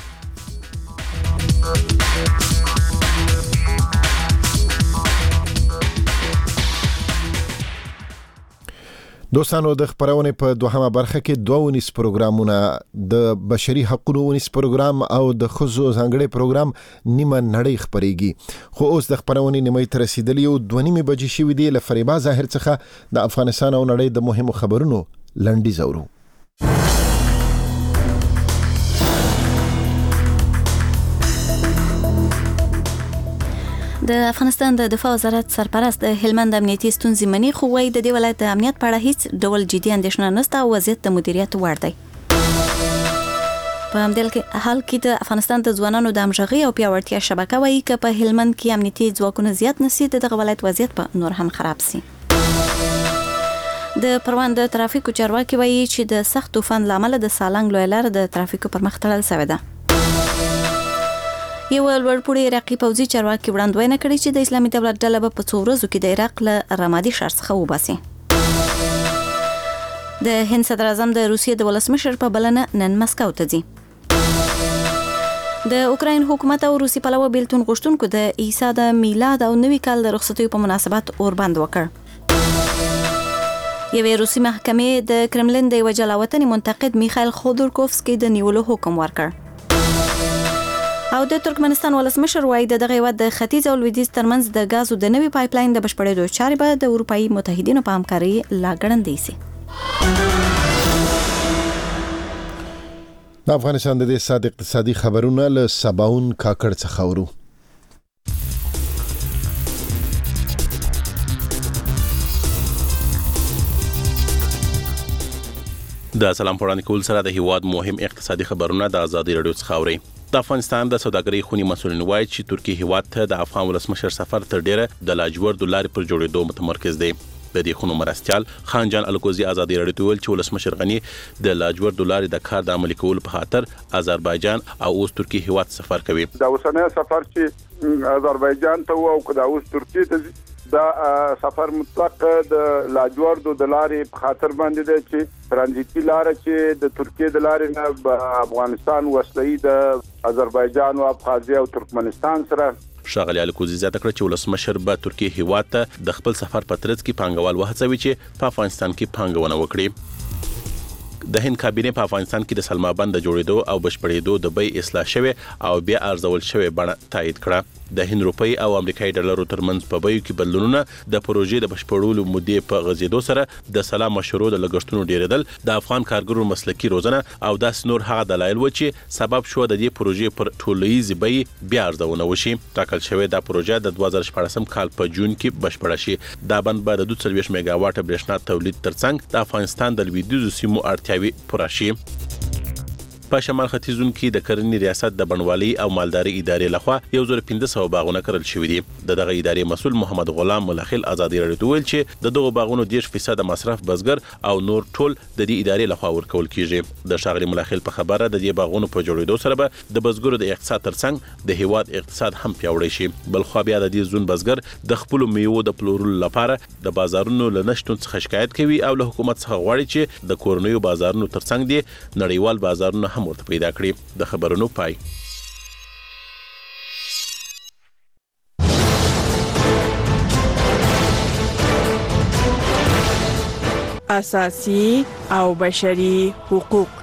دوستانو د خبرونه په دوهمه برخه کې دوه ونیس پروګرامونه د بشري حقوقو ونیس پروګرام او د خزو ځانګړي پروګرام نیمه نړۍ خبريږي. خو اوس د خبرونه نیمه تر رسیدلی او 2:30 بجې شوې دي. لفریبا ظاهر څخه د افغانستان او نړۍ د مهمو خبرونو لنډي زورو. د افغانستان د دفاع وزارت سرپرست د هلمند امنیتي ستونزې مني خو وايي د دې ولایت د امنیت په اړه هیڅ ډول جدي اندېښنه نشته او وضعیت د مدیریت وړ دی. په همدې حال کې د افغانستان د ځوانانو د همغږي او پیاوړتیا شبکه وايي چې په هلمند کې امنیتي ځواکونه زیات نشي دغه ولایت وضعیت په نور هم خراب سي. د پروان د ترافیکو چارواکي وايي چې د سخت طوفان لامل د سالنګ لوی لار د ترافیکو پر مخ تړل شوې ده. یو لوړپوړی عراقي پوځي چارواکي وړاندوینه کړې چې د اسلامي دولت ډله به په څو ورځو کې د عراق له رمادي ښار څخه وباسي. د هند صدر اعظم د روسیې د ولسمشر په بلنه نن مسکو ته ځي. د اوکراین حکومت او روسي پلوه بیلتون غوښتونکو د عیسی د میلاد او نوي کال د رخصتیو په مناسبت اوربند وکړ. یوې روسي محکمې د کرملین د یو جلاوطني منتقد میخایل خودورکوفسکي د نیولو حکم ورکړ. او د ترکمنستان ولسمشر وايي دغه هیواد د ختیځ او لویدیځ ترمنځ د غازو د نوي پایپلاین د بشپړېدو چارې به د اروپאי متحدینو په همکاري لا ګړندې شي. د افغانستان د ساده اقتصادي خبرونه له سباون کاکړ څخه ورو. د سلام پوړاندې کول سره د هیواد مهم اقتصادي خبرونه د ازادي رادیو څخه اوري. د افغانستان د سوداګرۍ خونی مسؤلین وایي چې ترکیه هیواد ته د افغان ولسمشر سفر تر ډیره د لاجورد لارې پر جوړېدو متمرکز دی. د دې خونو مرستيال خان جان الکوزي ازادي رادیو ته ویل چې ولسمشر غنی د لاجورد لارې د کار د عملي کولو په خاطر آذربایجان او اوس ترکیه هیواد سفر کوي. دا اوسنۍ سفر چې آذربایجان ته او کدا اوس ترکیه ته دا سفر مطلق د لاجورد د لارې په خاطر باندې دی چې ترانزیتي لار چې د ترکیه د لارې نه افغانستان وسلې د آذربایجان او ابخازیا او ترکمنستان سره. شاغلی الکوزي زیاته کړ چې ولسمشر به ترکیه هیواد ته د خپل سفر په ترڅ کې پانګوال وهڅوي چې په افغانستان کې پانګونه وکړي. د هند کابینه په افغانستان کې د سلما بند جوړېدو او بشپړېدو د بیې اصلاح شوه او بیا ارزول شوه بڼه تایید کړه. د هند روپی او امریکایي ډالرو ترمنځ په بیو کې بدلونونه د پروژې د بشپړولو مودې په غزیدو سره د سلام مشروع د لګښتونو ډیرېدل د افغان کارګرو مسلکي روزنه او د نور هغه دلایل و چې سبب شو د دې پروژې پر ټولنیزې بیې بیا ارزونه وشي. ټاکل شوی د پروژې د 2014 کال په جون کې بشپړه شي. دا بند به د 240 میگا واټ برېښنا تولید ترڅنګ د افغانستان د لویدیځو سیمو اړتیاوي پوره شي. په شمال ختیځون کې د کرنې ریاست د بڼوالۍ او مالداري ادارې لخوا 1500 باغونه کرل شوې دي. دغه ادارې مسؤل محمد غلام ملخیل ازادي رادیو ویل چې دغه باغونو 10% مصرف بزګر او نور ټول د دې ادارې لخوا ورکول کیږي. د شاغلي ملخیل په خبره د دې باغونو په جوړېدو سره به د بزګرو د اقتصاد ترڅنګ د هیواد اقتصاد هم پیاوړی شي. بل خو بیا د دې زون بزګر د خپل میوه د پلورلو لپاره د بازارونو لنشتون څخه شکایت کوي او له حکومت څخه غواړي چې د کورنیو بازارونو ترڅنګ دي نړیوال بازارونه هم ورته پیدا کړي. د خبرونو پای. اساسي او بشري حقوق.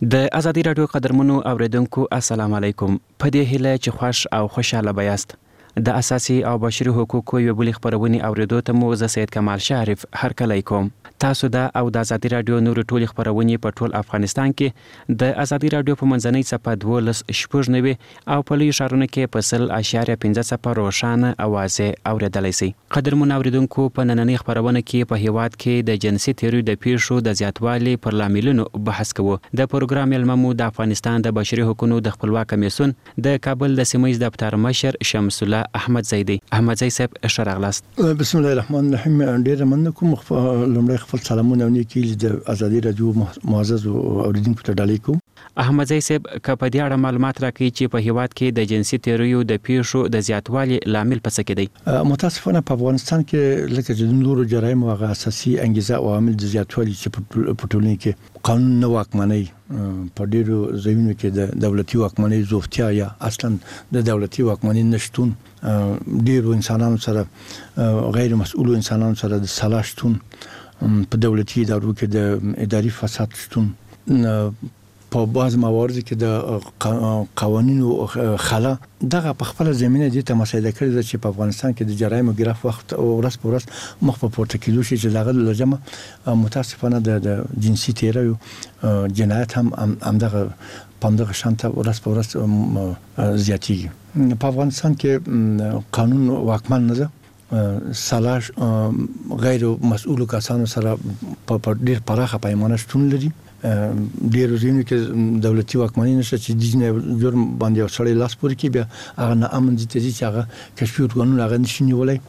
د ازادي رادیو قدرمنو اوریدونکو السلام علیکم. په دې هیله چې خوش او خوشاله بیاست. د اساسي او بشري حقوقو یو بل خبرونه اوریدو ته مو زه سید کمال شریف هرکلی کوم. تاسو او د ازادي رادیو نور ټول خبرونه په ټول افغانستان کې د ازادي رادیو په منځنۍ صفحه 12.9 او په لوی ښارونو کې په 0.15 روښانه اواز اوریدلای شئ. قدرمن اوریدونکو په نننۍ خبرونه کې په هیواد کې د جنسي تیریو د پیښو د زیاتوالي پر لاملونو بحث کوو. د پروګرام علممو د افغانستان د بشري حقوقو د خپلواک کمیسیون د کابل د سیمه ییز دفتر مشر شمس الله احمد زیدی. احمد زیدی صاحب شراغلاست. بسم الله الرحمن الرحیم. ډیر مننه کوم. لمړی خپل سلامونه او نیکی د ازادي رادیو معزز اوریدونکو ته ډالۍ کوم. احمد زیدی صاحب په دې اړه معلومات راکړي چې په هیواد کې د جنسي تیریو د پیښو د زیاتوالي لامل پس کې دی. متاسفانه په افغانستان کې لکه د نورو جرایم او اساسي انګیزه او عوامل د زیاتوالي چې په ټولنه کې قانون نه واکمنۍ په ډیرو ځایونو کې د دولتي واکمنۍ زوفتیا یا اصلا د دولتي واکمنۍ نشټون، ډیرو انسانانو سره غیر مسؤل انسانانو سره د سلا شتون، په دولتي ادارو کې د اداري فساد شتون، په بعض موارد کې د قوانینو خلا دغه په خپل زمينه دي ته مسایده کړی چې په افغانستان کې د جرایم او ګراف وخت او ورځ په ورځ مخ په پورته کېدو شي چې دغه لجمه متاسفانه د جنسي تیریو جنایت هم دغه پندغه شانته ورځ په ورځ زیاتېږي. په افغانستان کې قانون واکمن نه ده، سلاش غیر مسؤل کسانو سره په ډیر پراخه پیمانه شتون لري. ډیر ځینې کې دولتي واکمنۍ نشته چې د دې جرم باندې یو سړی لاس پورې کوي، بیا هغه نه امن دي چې هغه کشفي قانون هغه نشي نیولای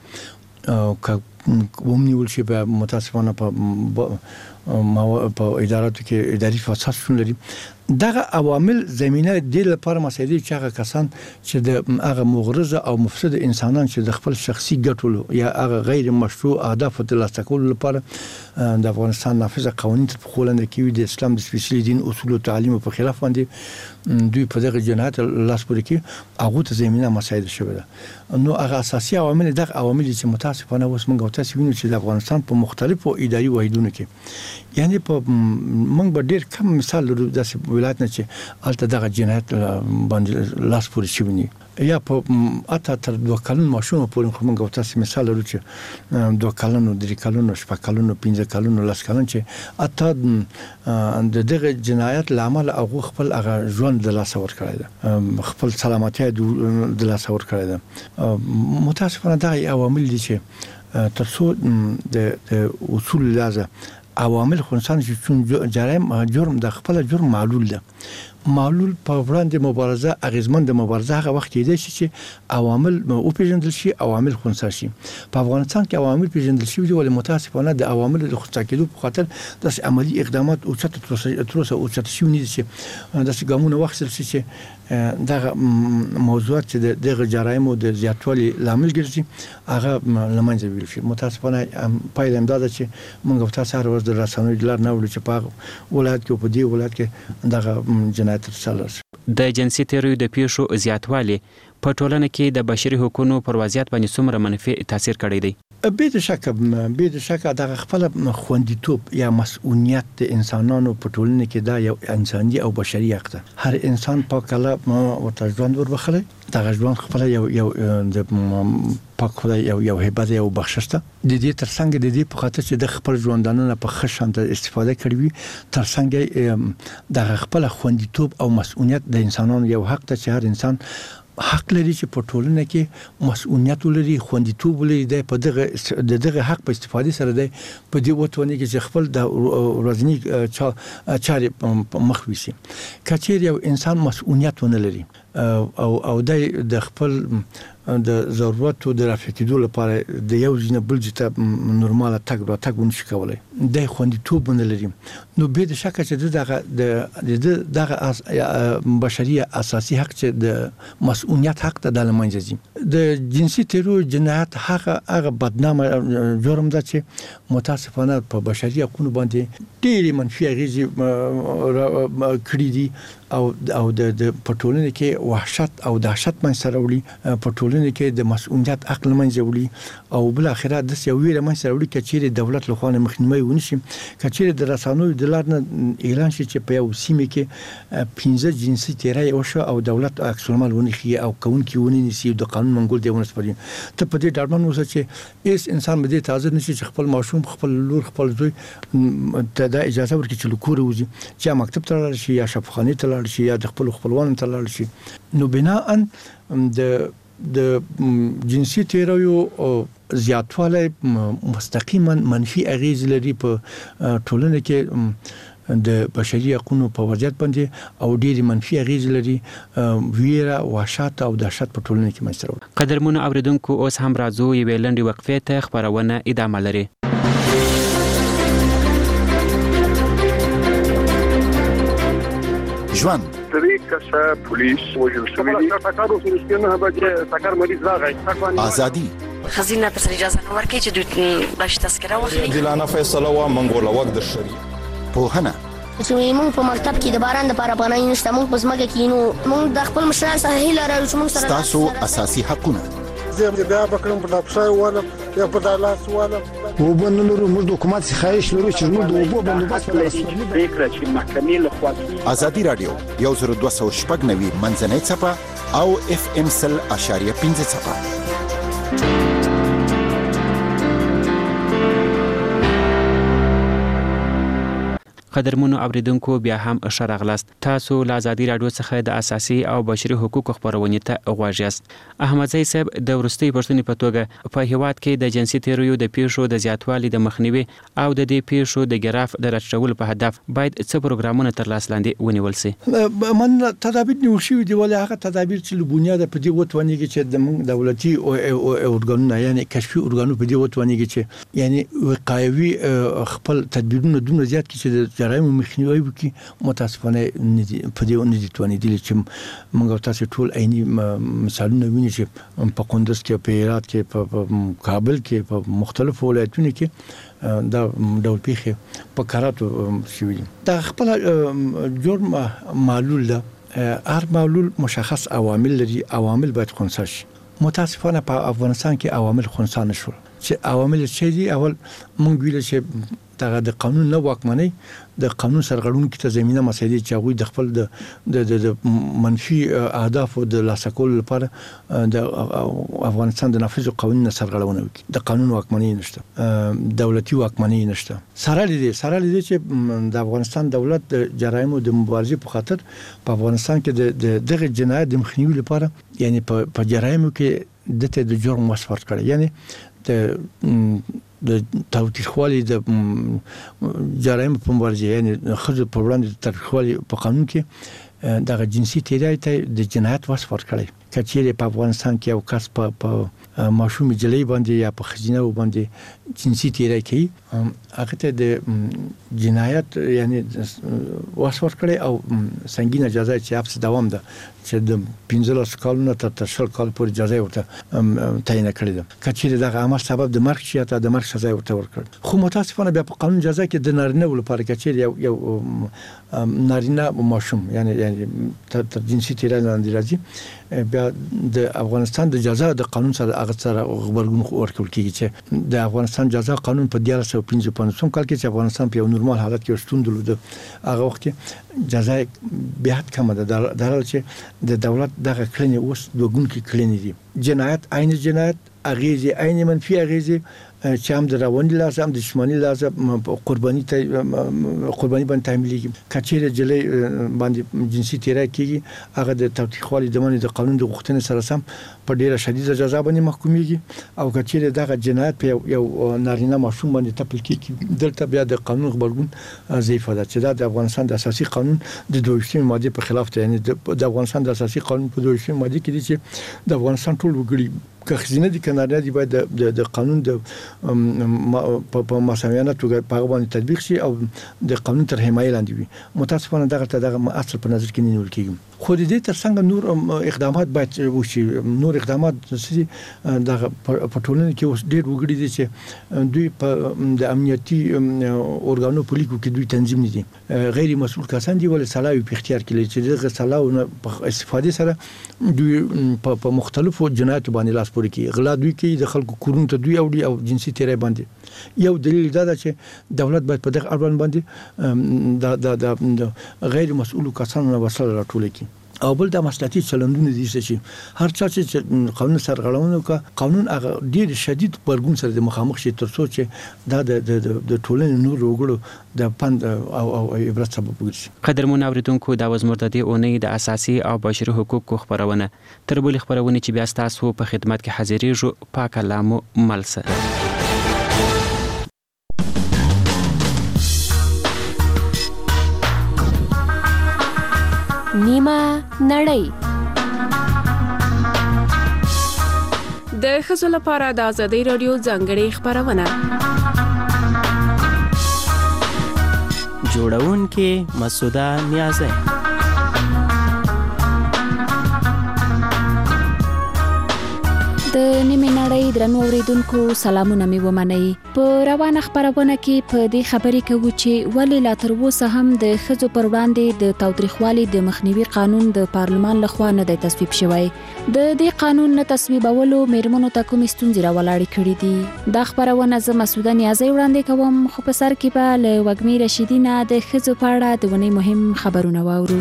کوم نیول شي. په متاسفانه په اداراتو کې اداري فساد شتون لري. دغه عوامل زمينه د لپاره مسایدي چې هغه کسان چې د هغه مغرضه او مفسد انسانان چې د خپل شخصي ګټو یا هغه غیر مشروع اهداف ترلاسه کولو لپاره د افغانستان نافذه قوانين په خولنده کې د اسلام د سپیشلي دین اصول او تعلیم په خلاف باندې دوی په دغه جنایت لاس پورې کې هغه ته زمينه مسایده شوه ده. نو هغه اساسي عوامل دغه عوامل چې متاسفانه اوس موږ تاسو وینو چې د افغانستان په مختلفو اداري واحدونو کې یعنی په موږ به ډیر کم مثال لرو داسې ولایت نه چې الته دغه جنایت باندې لاس پورې شوی نه یا په اته تر 2 کلن ماشوم پورې موږ تاسو مثال لرو چې 2 کلن 3 کلن 6 کلن 15 کلن 10 کلن چې اته دغه جنایت لامل هغه خپل هغه ژوند د لاس ور کړی ده، خپل سلامتی د لاس ور کړی ده. متاسفانه دغه عوامل دي چې ترڅو د اصول لازم عوامل خنسان چې جرم د خپل جرم معلول ده، معلول په وړاندې مبارزه اغیزمن د مبارزه هغه وخت دی چې عوامل او پیژندل شي، عوامل خنثی شي. په افغانستان کې عوامل پیژندل شي ولې متاسفانه د عوامل د خنثی کېدو په خاطر د عملی اقدامات او چت شي نه دي چې د ګامونه واخیستل شي چې دغه موضوعات چې دغه جرایم او د زیاتوالي لامل ګرځي هغه لمنځه ویل شي. متاسفانه پایله امداد چې موږ تاسو هر ورځ د رسنیو لار نه ولې چې په ولایت کې په دې ولایت کې دغه جنایت د جنسي تیریو د پیښو زیاتوالی په ټولنه کې د بشري حقوقو پر وضعیت باندې څومره منفي تاثیر کړی دی؟ به د شک دغه خپل خوندیتوب یا مسؤلیت د انسانانو په ټولنه کې دا یو انساني او بشري حق ده. هر انسان په کله ورته ژوند وربخله، دغه ژوند خپل یو د پاک خدای یو هبت یو بخشش ده. د دې ترڅنګ د دې په خاطر چې د خپل ژوندانه په خښانت استفاده کړی ترڅنګ د خپل خوندیتوب او مسؤلیت د انسانانو یو حق ته چې هر انسان حق لري چې په ټولنه کې مسؤلیت لري، خوندیتوب لري. د په دغه حق په استفاده سره د په دې وټونه کې چې خپل د ورځنی چارې مخ وسی. کچیر یو انسان مسؤلیت ونه لري او د خپل د ضرورت او د رافقېدو لپاره د یو ځینې بل ځای نورماله تګ را تګ ونشي کولای، د خوندیتوب نه لري. نو به د شک چې دغه بشري اساسي حق چې د مسؤلیت حق ته د لمنځي د جنسي تیریو جنایت هغه بدنامه جرم ده چې متاسفانه په بشري حقوقو باندې ډېری منفي اغیزې کړې دي او د پټولنې کې وحشت او دهشت منځ راوړي پټولنې کې د مسؤلیت عقل منځ راوړي او بل اخره د سیویره منځ راوړي کچېره دولت له خوا مخنیوي ونشي کچېره د رسانوي د لار نه اعلان شي چې په یو سیمه کې 15 جنسي تیرای وشو او دولت عکس العمل ونخي او کون کې ونی نسی د قانون منګول دی ونسپري ته په دې ډاډمن اوسه چې هیڅ انسان به تازه نشي چې خپل ماشوم خپل لور خپل زوی ته د اجازه ورکړي چې لکور وځي چې مکتب ته لاړ شي یا شفاخانه ته لاړ شي یا د خپل خپلوان ته لاړ شي نو بناء د جنسي تیرایو زیاتوالی مستقیما منفي اغیز لري په ټولنه کې د بشري حقوقو په وضعیت باندې او ډېری منفي اغیز لري ویره وحشت او دهشت په ټولنه کې منځ راوړي. قدرمنو اوریدونکو اوس هم راځو یوې لنډې وقفې ته خبرونه ادامه لري. ژوند درې کسه پولیس وژل شوي دي ټاکارو سره بچي ټاکار مریض راغی ازادي خزینه پر اجازه نه ورکړي چې دوی باش تذکره واخلي عادلانه فیصله و منګوله وخت د شری پوهنه چې موږ په مکتب کې د باران د لپاره پناه نشته موږ په ځمکه کې نو موږ د خپل مشران سره هیله لرو چې موږ سره تاسو اساسي حقونه زه بیا بکرم په دپښای ولا یا په دالاس ولا وبنلرو موږ د حکومت خواهش لرو چې موږ د وبو بندوبست فکر چې محکمې له خوا ازادي رادیو 1290 منځنۍ صفه او FM 0.5 صفه. قدرمنو اوریدونکو بیا هم ښه راغلاست. تاسو له ازادي رادیو څخه د اساسي او بشري حقوقو خبرونه ته غواړئ. احمدزی صاحب د ورستۍ پښتنې په توګه په هیواد کې د جنسي تیرویو د پیښو د زیاتوالي د مخنیوي او د دې پیښو د ګراف د راټولولو په هدف باید څه پروګرامونه تر لاس لاندې ونیول شي. من تدابیر نیول شوي دي ولې هغه تدابیر چې له بنیاده په دې وتوانیږي چې د دولتي اورګانونه یعنی کشفي اورګانونه په دې وتوانیږي چې یعنی وقایوي خپل تدبیرونه دومره زیات کړي چې جرایم مخنیوي وکړي. متاسفانه په دې ونه دي توانیدل چې موږ تاسو ټول عیني مثالونه ویني چې په کندز کې په هرات کې په کابل کې په مختلفو ولایتونو کې دا ډول پیښې په کاراتو شوي دي. دا خپل جرم معلول ده. هر معلول مشخص عوامل لري. عوامل باید خنثی شي. متاسفانه په افغانستان کې عوامل خنثی نشول. چې عوامل څه دي؟ اول موږ ویل چې دغه د قانون نه واکمنۍ د قانون سرغړونکو ته زمينه مسایلې چې هغه د خپل د منفي اهدافو د لاسکول لپاره د افغانستان د نافذ قوانینو سرغړونه وکړي. د قانون واکمنۍ نشته، دولتي واکمنۍ نشته. سره لري چې د افغانستان دولت د جرایمو د مبارزې په خاطر په افغانستان کې دغه جنایت د مخنیوي لپاره یعنی په جرایمو کې د جرم وصف کړي. یعنی د تاوتریخوالي د جرایم په مبارزه یعنی خځو په وړاندې د تاوتریخوالي په قانون کې دغه جنسي تیری ته د جنایت وصف ورکړي. کچېره په افغانستان کې یو کس په ماشوم جلې باندې یا په خزینه باندې جنسي تیری کوي هغه ته د جنایت یعنی وصف ورکړي او سنگینه جزا چې حبس دوام ده چې د 15 کالونو تر 30 کال پورې جزا ورته تعیین کړې ده. کچېره دغه عمل سبب د مرګ شي ته د مرګ سزا ورته ورکړي. خو متاسفانه بیا په قانون جزا کې د نارینه لپاره کچېره یو نارینه ماشوم یعنی تر جنسي تیری لاندې راځي بیا د افغانستان د جزا د قانون سره هغه سره خبرګون ورکول کیږي چې د افغانستان جزا قانون په 1955 کال کې چې افغانستان په یو نورمال حالت کې شتون درلود هغه وخت کې جزا بیا کم ده درل چې د دولت دغه کړنې اوس دوګون کې کړنې دي. جنایت عین جنایت اغیزه عین منفي اغیزه چې هم د رواني لازم د جسماني لازم قرباني باندې تعمیلېږي. کچېره جلې باندې جنسي تیری کیږي هغه د تاوتریخوالي د منځ د قانون د غوښتنې سره سم په ډیره شدیده جزا باندې محکومېږي او کچېره دغه جنایت په یو نارینه ماشوم باندې تپل کیږي. دلته بیا د قانون خبرګون ضعیف ده چې د افغانستان د اساسي قانون د 22 ماده په خلاف ده. یعنی د افغانستان د اساسي قانون په 22 ماده کې دي چې د افغانستان ټول وګړي که خزینه دي کناریا دي باید د قانون د په مساویانه توګه په باندې تطبیق شي او د قانون تر حمایې لاندې وي. متاسفانه دغه اصل په نظر کې نه نیول کیږي. خو د دې ترڅنګ نور اقدامات باید وشي. نور اقدامات چې دغه په ټولنه کې اوس ډېر وګړي دي چې دوی په د امنیتي اورګانو پولیسو کې دوی تنظیم دي غیر مسؤل کسان دي ولې سلاوي په اختیار کې چې دغه سلاو په استفاده سره دوی په مختلفو جنایتو باندې لاس پورې کوي. غلا دوی کوي، د خلکو کورونو ته دوی اوړي او جنسي تیری باندې. یو دلیل دا ده چې دولت باید په دغه اړوند باندې د غیر مسؤل کسانو وسله راټول کړي. او بل د مسلطي چلندونه دي چې هر چا چې قانون سرغړونه وکړي قانون هغه ډیر شدید پرګون سره د مخامخ شي تر څو چې دا د ټولنې نور وګړو د پند او عبرت سبب وګرځي. قدرمن اوریدونکو دا وزمر د دې اونۍ د اساسي او بشري حقوقو خبرونه تر بل خبرونه چې بیا تاسو په خدمت کې حاضرېږو پاک کلامو ملسه. نیمه نړۍ د ښځو لپاره د آزادۍ رادیو ځانګړې خبرونه جوړونکې مسعوده نیازی. د نیمه نړۍ درنو اوریدونکو سلامونه مې ومنئ. په روانه خبرونه کې په دې خبرې کوو چې ولې لا تر اوسه هم د ښځو پر وړاندې د تاوتریخوالي د مخنیوي قانون د پارلمان لخوا نه دی تصویب شوی. د دې قانون نه تصویبولو میرمنو ته کومې ستونزې راولاړې کړې دي. دا خبرونه زه مسعوده نیازی وړاندې کوم، خو په سر کې به له وږمې رشیدینه د ښځو په اړه د ونې مهم خبرونه واورو.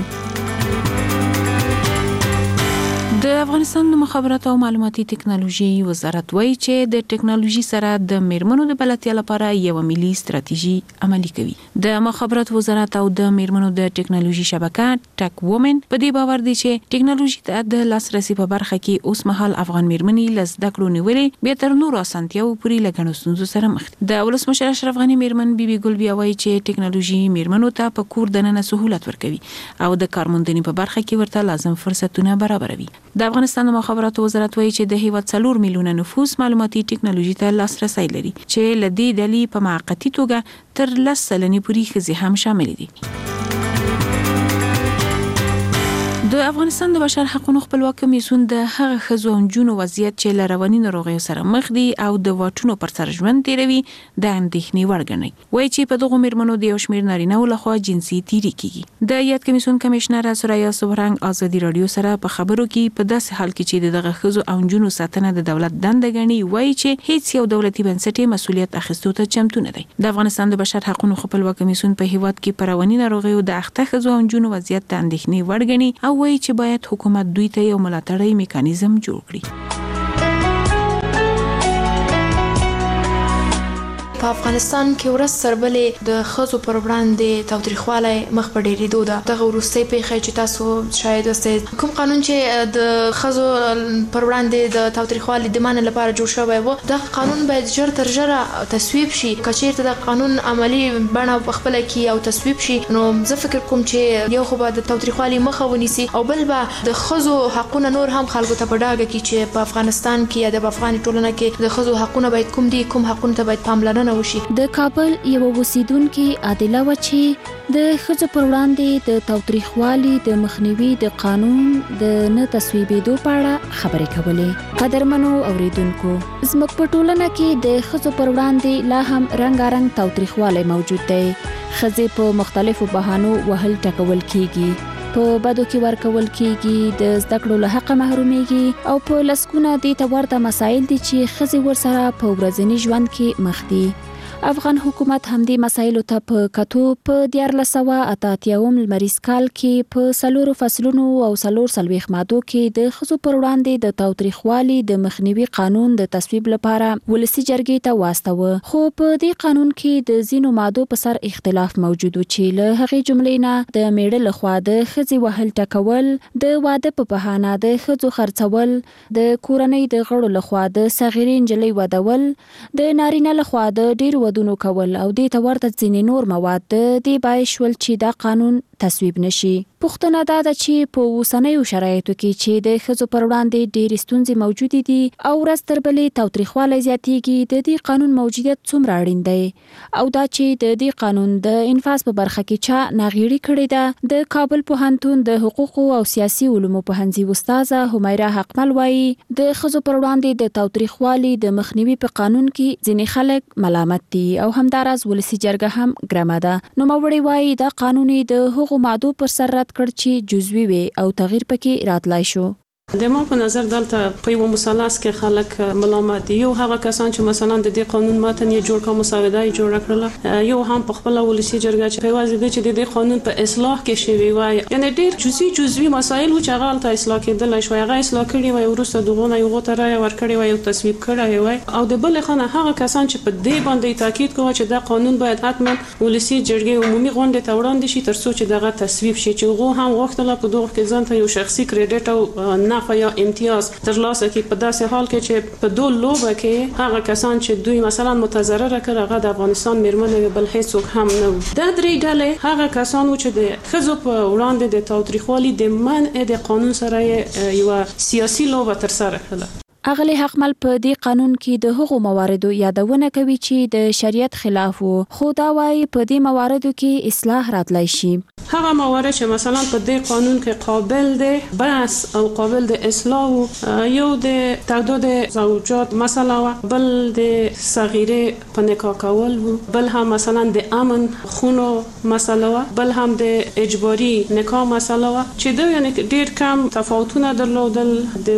د افغانستان د مخابراتو او معلوماتي ټکنالوژي وزارت وایي چې د ټکنالوژي سره د میرمنو د بلدتیا لپاره یو ملي ستراتیژي عملي کوي. د مخابراتو وزارت او د میرمنو د ټکنالوژي شبکه ټک وومن په دې باور دي چې ټکنالوژي ته د لاسرسي په برخه کې اوس مهال افغان میرمنې له زده کړو نیولې به تر نورو اسانتیاوو پورې له غنو ستونزو سره مخ دي. د ولسمشر اشرف غنی میرمن بیبي ګل بیا وایي چې ټکنالوژي میرمنو ته په کور دننه سہولت ورکوي او د کارموندنې په برخه کې ورته لازم فرصتونه برابروي. د افغانستان د مخابراتو وزارت وایي چې د هیواد 4 میلیونه نفوس معلوماتي ټکنالوژي ته لاسرسي لري چې لدې ډلې په موقتی توګه تر 10 سلنې پورې ښځې هم شامل دي. د افغانستان د بشر حقوقو خپلواک کمیسیون د هغه ښځو او نجونو وضعیت چې له رواني ناروغیو سره مخ دي او د واټونو پر سر ژوند تیروي د اندېښنې وړ ګڼي. وایي چې په دغو میرمنو د یو شمېر نارینه‌و لخوا جنسي تیری کیږي. د یاد کمیسیون کمشنر سوریا سوبرنګ ازادي رادیو سره په خبرو کې په داسې حال کې چې دغه ښځو او نجونو ساتنه د دولت دنده ګڼي، وایي چې هیڅ یو دولتي بنسټ مسؤلیت اخیستو ته چمتو نه دی. د افغانستان د بشر حقوقو خپلواک کمیسیون په هیواد کې پر رواني ناروغیو د اخته ښځو او نجونو وضعیت د اندېښنې وړ ګڼي او وایي چې باید حکومت دوی ته یو ملاتړی میکانیزم جوړ کړي. په افغانستان کې ورځ سربلې د ښځو پر وړاندې تاوتریخوالی مخ په ډېرېدو ده. دغه وروستۍ پیښه چې تاسو شاید اوسئ، کوم قانون چې د ښځو پر وړاندې د تاوتریخوالي د منع لپاره جوړ شوی و، دغه قانون باید ژر تر ژره تصویب شي. که چېرته د قانون عملي بڼه پخپله کړي او تصویب شي، نو زه فکر کوم چې یو خو به د تاوتریخوالي مخه ونیسي او بل به د ښځو حقونه نور هم خلکو ته په ډاګه کړي چې په افغانستان کې یا د افغاني ټولنه کې د ښځو حقونه باید کوم دي، کوم حقونه ته باید پاملرنه وشي. د کابل یو اوسیدونکو عادله و چې د ښځو پر وړاندې د تاوتریخوالي د مخنیوي د قانون د نه تصویبېدو په اړه خبرې کولې. قدرمنو اوریدونکو، زموږ په ټولنه کې د ښځو پر وړاندې لا هم رنګارنګ تاوتریخوالی موجود دی. ښځې په مختلفو بهانو وهل ټکول کیږي، په بدو کې ورکول کیږي، د زده کړو له حق محرومیږي او په لسکونه دې ته ورته مسایل دي چې ښځې ورسره په ورځني ژوند کې مخ دي. افغان حکومت همدې مسایلو ته په کتو په 1488 لمریز کال کې په 4 فصلونو او 4 مادو کې د ښځو پر وړاندې د تاوتریخوالي د مخنیوي قانون د تصویب لپاره ولسی جرګې ته واستوه. خو په دې قانون کې د ځینو مادو په سر اختلاف موجود و چې له هغې جملې نه د میړه لخوا د ښځې وهل ټکول، د واده په بهانه د ښځو خرڅول، د کورنۍ د غړو لخوا د صغیرې نجلۍ ودول، د نارینه لخوا د ډېرو ودونو کول او دې ته ورته ځینې نور مواد د دې باعث شول چې دا قانون تصویب نشي. پوښتنه دا ده چې په اوسنیو شرایطو کې چې د ښځو پر وړاندې ډېرې ستونزې موجودې دي او ورځ تر بلې تاوتریخوالی زیاتېږي، د دې قانون موجودیت څومره اړین دی او دا چې د دې قانون د انفاذ په برخه کې چا ناغېړي کړې ده. د کابل پوهنتون د حقوقو او سیاسي علومو پوهنځي استاده همیرا حقمل وایي د ښځو پر وړاندې د تاوتریخوالي د مخنیوي په قانون کې ځینې خلک ملامت دي او همداراز ولسي جرګه هم ګرمه ده. نوموړې وایي دا قانون د هغو مادو پر سر رد کړ چې جزوي وي او تغییر پکې راتلای شو. د ما په نظر دلته په یو مثلث کې خلک ملامت دي. یو هغه کسان چې مثلا د دې قانون متن یې جوړ کړ، مسوده یې جوړ کړل، یو هم په خپل ولسی جرګه چې پیوازي دي چې د دې قانون په اصلاح کې شوی وای، یعنی ډېر جزوي مسایل چې هغه ته اصلاح کېدل شوی، هغه اصلاح کړي وای، ورسته دغه یو غوته را ور کړی وای او تصویب کړی وای. او د بل خانه هغه کسان چې په دې باندې تاکید کوي چې دا قانون باید حتما ولسی جرګه عمومي غونډه ته وړاندې شي ترڅو چې دغه تصویب شي، چې هغه هم وختله په دغه کې ځان ته یو شخصي کریډټ او نفع یا امتیاز ترلاسه کی. په داسې حال کې چې په دوه لوبه کې هغه کسان چې دوی مثلا متضرره کړ هغه د افغانستان میرمنې بل هیڅوک هم نه و. دا درې ډلې هغه کسان چې د ښځو په وړاندې د تاوتریخوالي د منع د قانون سره یو سیاسي لوبه تر سره کړه. اغلی حقمل په دې قانون کې د هغو مواردو یادونه کوي چې د شریعت خلاف وو، خو دا وايي په دې مواردو کې اصلاح راتلای شي. هغه موارد چې مثلا په دې قانون کې قابل دي بحث او قابل د اصلاح، یو د تعداد زوجات مثلا، بل د صغیره په نکاح کول، بل هم مثلا د امن خونو مسله، بل هم د اجباري نکاح مسله، چې دوی یعنی ډېر کم تفاوتونه درلودل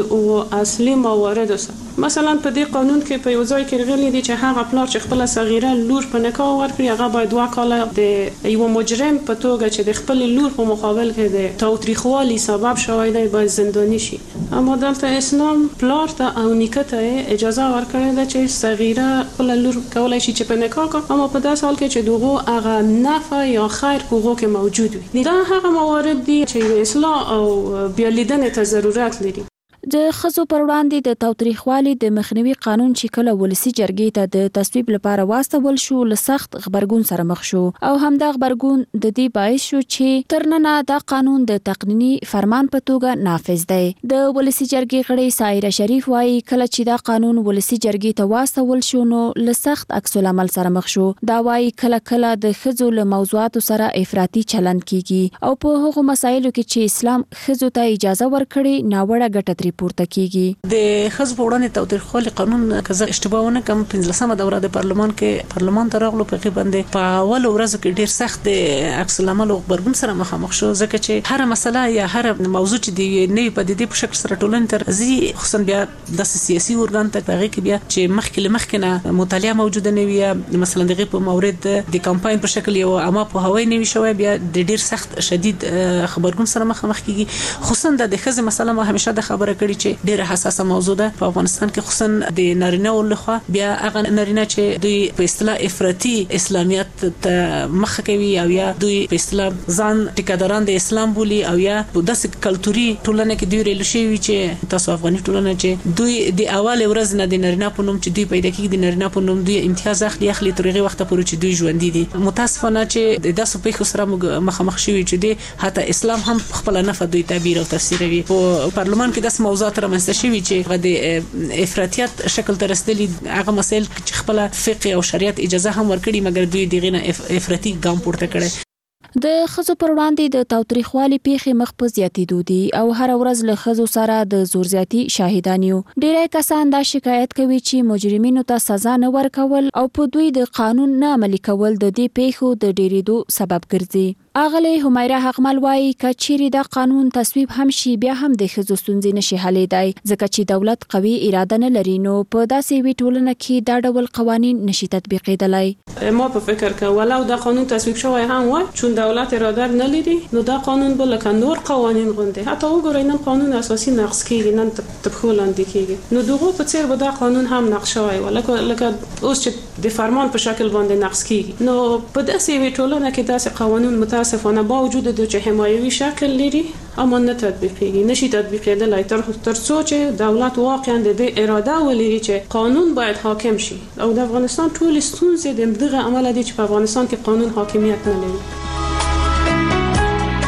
د اصلي موارد. مثلا په دې قانون کې په یو ځای کې غلي دي چې هغه پلار چې خپل صغیره لور په نکاح ورکړي هغه باید 2 کاله د یو مجرم په توګه چې د خپل لور په مقابل کې د تاوتریخوالي سبب شوی دی باید زنداني شي. اما دلته اسلام پلار ته او نیکه ته اجازه ورکړې ده چې صغیره خپل لور کولای شي چې په نکاح کوي، اما په داسې حال کې چې دغه هغه نفع یا خیر کوغو کې موجود وي. دا هغه موارد دي چې اصلاح او بیا لیدنې ته ضرورت لري. د ښځو پر وړاندې د تاوتریخوالي د مخنیوي قانون چې کله ولسی جرګې ته د تصویب لپاره واستول شو له سخت غبرګون سره مخ شو او همدا غبرګون د دې باعث شو چې ترننه دا قانون د تقنینی فرمان په توګه نافذ دی. د ولسی جرګې غړي سایره شریف وایي کله چې دا قانون ولسی جرګې ته واستول شو نو له سخت عکس العمل سره مخ شو. دا وایي کله کله د ښځو له موضوعاتو سره افراطي چلند کیږي او په هغو مسایلو کې چې اسلام ښځو ته اجازه ورکړي ناوړه ګټه پورته کیږي. د ښځو په وړاندې تاوتریخوالي قانون که زه اشتباه ونه کړم 15مه دوره د پارلمان ته راغلو، په کې باندې په اول ورځ کې ډیر سخت د عکس العمل او غبرګون سره مخامخ شو، ځکه چې هر مسله یا هر موضوع چې دی نوې پدیدې په شکل سره ټولنې ته راځي، خصوصا بیا د سیاسي ارګان ته هغه کې بیا چې مخکې نه مطالعه موجوده نه وي، مثلا دغه په مورد د کمپاین په شکل یو عامه په هوای نه وي شوی، بیا د ډیر سخت شدید خبرګون سره مخامخ کیږي. خصوصا د ښځې مسله ما همیشه د خبره کړي چې ډیره حساسه موضوع ده په افغانستان کې، خصوصا د نارینه ولخوا بیا هغه نارینه چې دوی په اصطلاح افراطي اسلامیت ته مخ کوي او یا دوی په اصطلاح ځان ټیکاداران د اسلام بولي او یا په داسې کلتوري ټولنه کې دوی ریل شوی چې تاسو افغاني ټولنه چې دوی د اول ورځ نه د نارینه په نوم چې دوی پیدا کیږي د نارینه په نوم دوی امتیاز اخلي ترغه وخت پورې چې دوی ژوند دي. متاسفانه چې د داسې په خسره مخامخ شوی چې دوی حتی اسلام هم خپل نه دوی تعبیر او تفسیروي. په پارلمان کې داسې موضوعات رامنځته شوي چې د افراطیت شکل ته رسیدلي، هغه مسایل چې خپل فقه او شریعت اجازه هم ورکړي مګر دوی دغه نه افراطي ګام پورته کړي. د ښځو پر وړاندې د تاوتریخوالي پیښې مخ په زیاتېدو دي او هر ورځ له ښځو سره د زور زیاتي شاهدان یو. ډېری کسان دا شکایت کوي چې مجرمینو ته سزا نه ورکول او په دوی د قانون نه عملي کول د دې پیښو د ډېرېدو سبب ګرځي. اغلی همیرا حقمل وایي کچېرې دا قانون تصویب هم شي بیا هم د ښځو ستونزې نشي حلېدای، ځکه چې دولت قوي اراده نه لري نو په داسې یوې ټولنه کې دا ډول قوانین نشي تطبیقېدلی. ما په فکر کې ولو دا قانون تصویب شوی هم وای، چون دولت اراده نه لري نو دا قانون به لکه نور قوانین غوندې حتی وګورئ نن قانون اساسي نقض کیږي، نن تبخو لاندې کیږي، نو دغه په څیر به دا قانون هم نقض شوی ولکه اوس چې د فرمان په شکل باندې نقض کیږي. نو په داسې یوې ټولنه کې داسې قوانین متاسفانه با وجود د چې حمایوي شکل لري اما نه تطبیقېږي، نشي تطبیقېدلی تر څو چې دولت واقعا د دې اراده ولري چې قانون باید حاکم شي. او د افغانستان ټول ستونزې د دغه عمل دي چې په افغانستان کې قانون حاکمیت نه لري.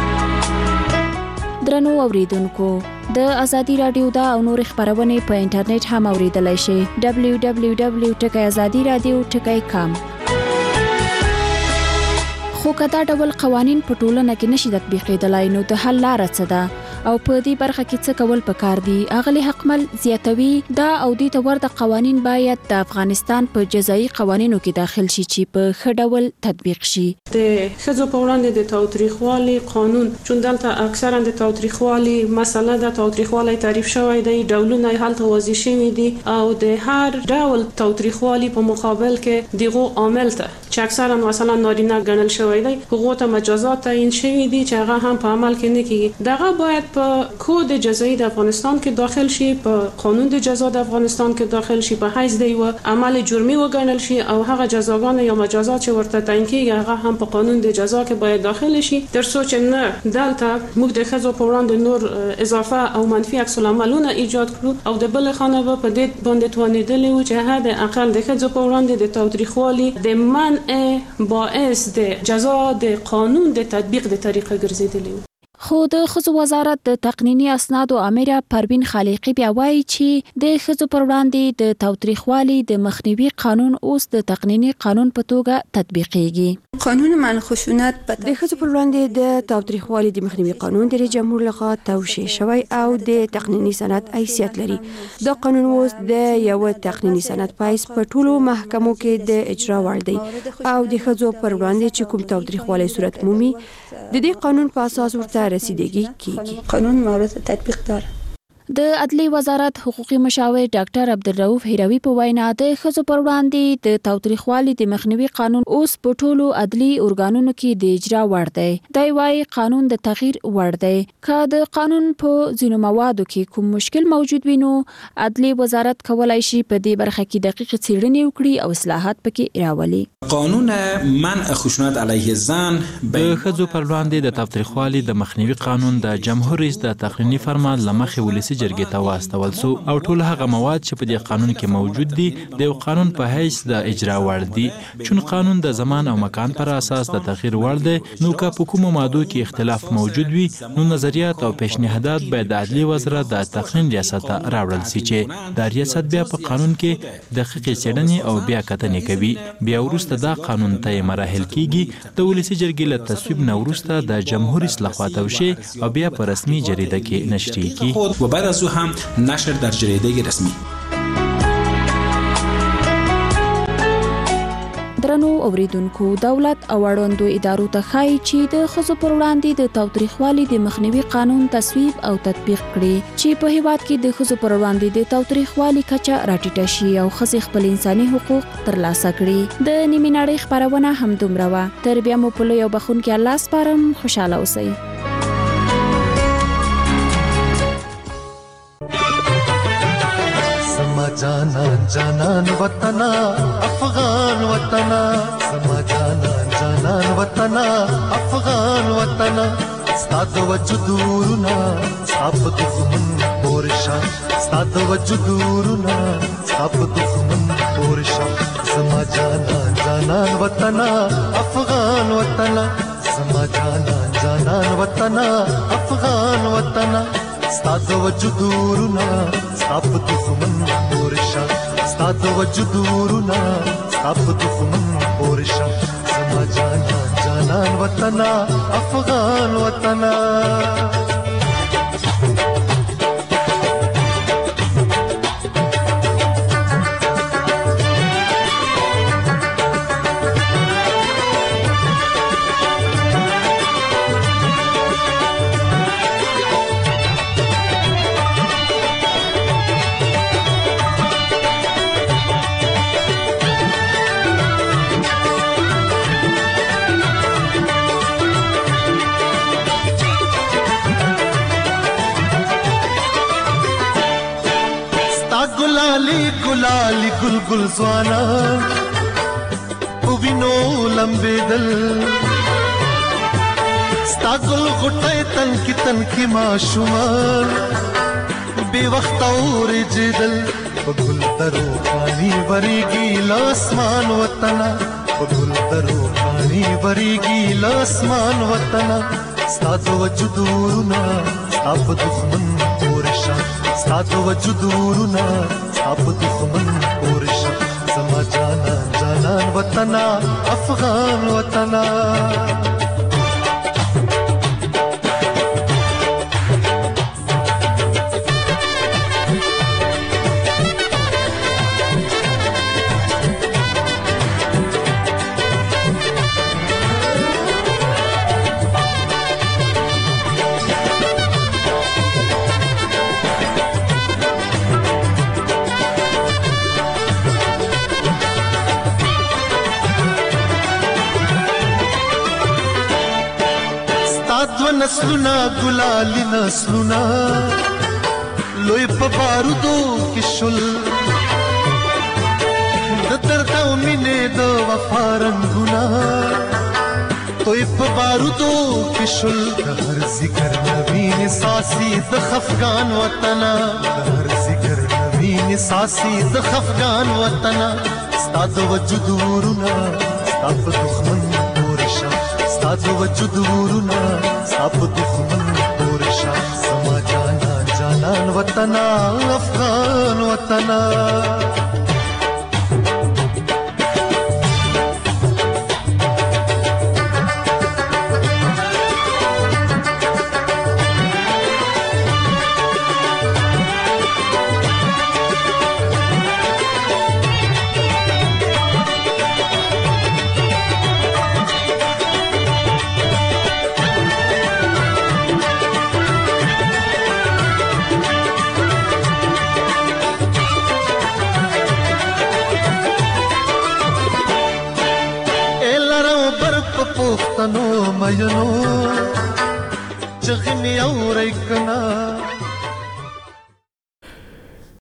درنو اوریدونکو د ازادي رادیو دا او نور خبرونه په انټرنیټ هم اوریدلای شئ www.azadiradio.com خو کدا ډول قوانين په ټولنه کې نشي تطبیقېدلای نو د حل لار څه ده او په دې برخه کې څه کول پکار دي اغلی حکمل زیاتوي دا او دې تور د قوانين باید د افغانستان په جزایي قوانینو کې داخل شي چې په خډول تطبیق شي د خزو په وړاندې د تاوتریخوالي قانون چون دلته اکثرا د تاوتریخوالي مسله د تاوتریخوالي تعریف شوی دی ډولونه هلته واضح شوی دي او د هر ډول تاوتریخوالي په مقابل کې دغه عامل ته چې اکثرا مثلا نارینه ګڼل شوی دی هغه ته مجازات تعیین شوی دي چې هغه هم په عمل کې نه کیږي دغه باید په کود جزایی د افغانستان کې داخل شي په قانون د جزا د افغانستان کې داخل شي په حیث دی و عمل جرمي وګڼل شي او هغه جزاګان یا مجازات چې ورته تعیین کیږي هغه هم په قانون د جزا کې باید داخل شي تر څو چې نه دلته موږ د خزو په وړاندې نور اضافه او منفي عکس العملونه ایجاد کړو او د بل خانه په دې باندې توانیدلې و چې هدا اقل د خزو په وړاندې د تاوتریخوالي د منع باعث د جزا د قانون د تطبیق د طریقه ګرځیدلی خو د ښځو وزارت د تقنینی اسنادو امره پروین خالقی بیا وایي چې د ښځو پر وړاندې د تاوتریخوالي د مخنیوي قانون اوس د تقنینی قانون په توګه تطبیقېږي قانون منع خشونت د ښځو پر وړاندې د تاوتریخوالي د مخنیوي قانون د رئیس جمهور لخوا توشیح شوی او د تقنینی سند حیثیت لري دا قانون اوس د یو تقنینی سند پایس په ټولو محکمو کې د اجرا وړ دی او د ښځو پر وړاندې چې کوم تاوتریخوالي صورت مومي د دې قانون په اساس ورته رسیدگی کیږي قانون مورد تطبیق داره د عدلی وزارت حقوقي مشاور ډاکټر عبدالرؤف هیروی په وینا د ښځو پر وړاندې د تاوتریخوالي د مخنیوي قانون اوس په ټولو عدلی ارګانونو کې د اجرا وړ دی دا وايي قانون د تغییر وړ دی که د قانون په ځینو موادو کې کوم مشکل موجود وي نو عدلی وزارت کولای شي په دې برخه کې دقیق څېړنې وکړي او اصلاحات پکې راولي قانون منع خشونت علیه زن د ښځو پر وړاندې د تاوتریخوالي د مخنیوي قانون د جمهور رئیس د تقنینی فرمان لمخې ولسی جرګې ته واستول سو او ټول هغه مواد چې په دې قانون کې موجود دي د یو قانون په حیث د اجرا وړ دي چون قانون د زمان او مکان پر اساس د تغییر وړ دی نو که په کومو مادو کې اختلاف موجود وي نو نظریات او پیشنهادات باید د عدلی وزارت د تقنین ریاست راوړل شي چې د ریاست بیا په قانون کې دقیق څېړنې او بیا کتنې کوي بیا وروسته دا قانون ته مراحل کیږي د ولسی جرګې له تصویب نه وروسته د جمهور رئیس لخوا توشیح او بیا په رسمي جریده کې نشر کیږي و بعد از او هم نشر در جریده رسمی درنو اوریدونکو دولت او اړوندو ادارو ته ښایي چې د ښځو پر وړاندې د تاوتریخوالي د مخنیوي قانون تصویب او تطبیق کړي چې په هیواد کې د ښځو پر وړاندې د تاوتریخوالي کچه راټیټه شي او ښځې خپل انساني حقوق ترلاسه کړي د نیمې نړۍ خبرونه همدومره وه تر بیا مو په لوی او بخښونکي الله سپارم خوشحاله اوسئ जाना जानन वतना अफगान वतना समा जाना जानन वतना अफगान वतना साद वजदूरना सब दुश्मन पोरशा साद वजदूरना सब दुश्मन पोरशा समा जाना जानन वतना अफगान वतना समा जाना जानन वतना अफगान वतना साद वजदूरना सब दुश्मन पोरशा साद वजदूरना सब दुश्मन पोरशा समा जाना जानन वतना अफगान वतना गुलाली गुलगुल स्वाना उविनो लंबे दल स्तागुल गुटे तन की माशुमान बेवक्त और जिदल गुल दरो पानी बरीगी लासमान वतना गुल दरो पानी बरीगी लासमान वतना स्ताद वजदूरना ستا په دښمن پورشه ستا د وجود ورونه ستا په دښمن پورشه زما جانان جانان وطنا افغان وطنا نسلونه ګلالي نسلونه لوی په بارودو کې شل د درد او مینې د وفا رنګونه توی په بارودو کې شل د هر ذکر نوین ساسي د خفګان وطنا د هر ذکر نوین ساسي د خفګان وطنا ستا د وجود ورونه ستا په دښمن پورشه ستا د وجود ورونه ستا په دښمن پورشه زما جانان جانان وطنا افغان وطنا پښتنو مینو چغمي اورې کنا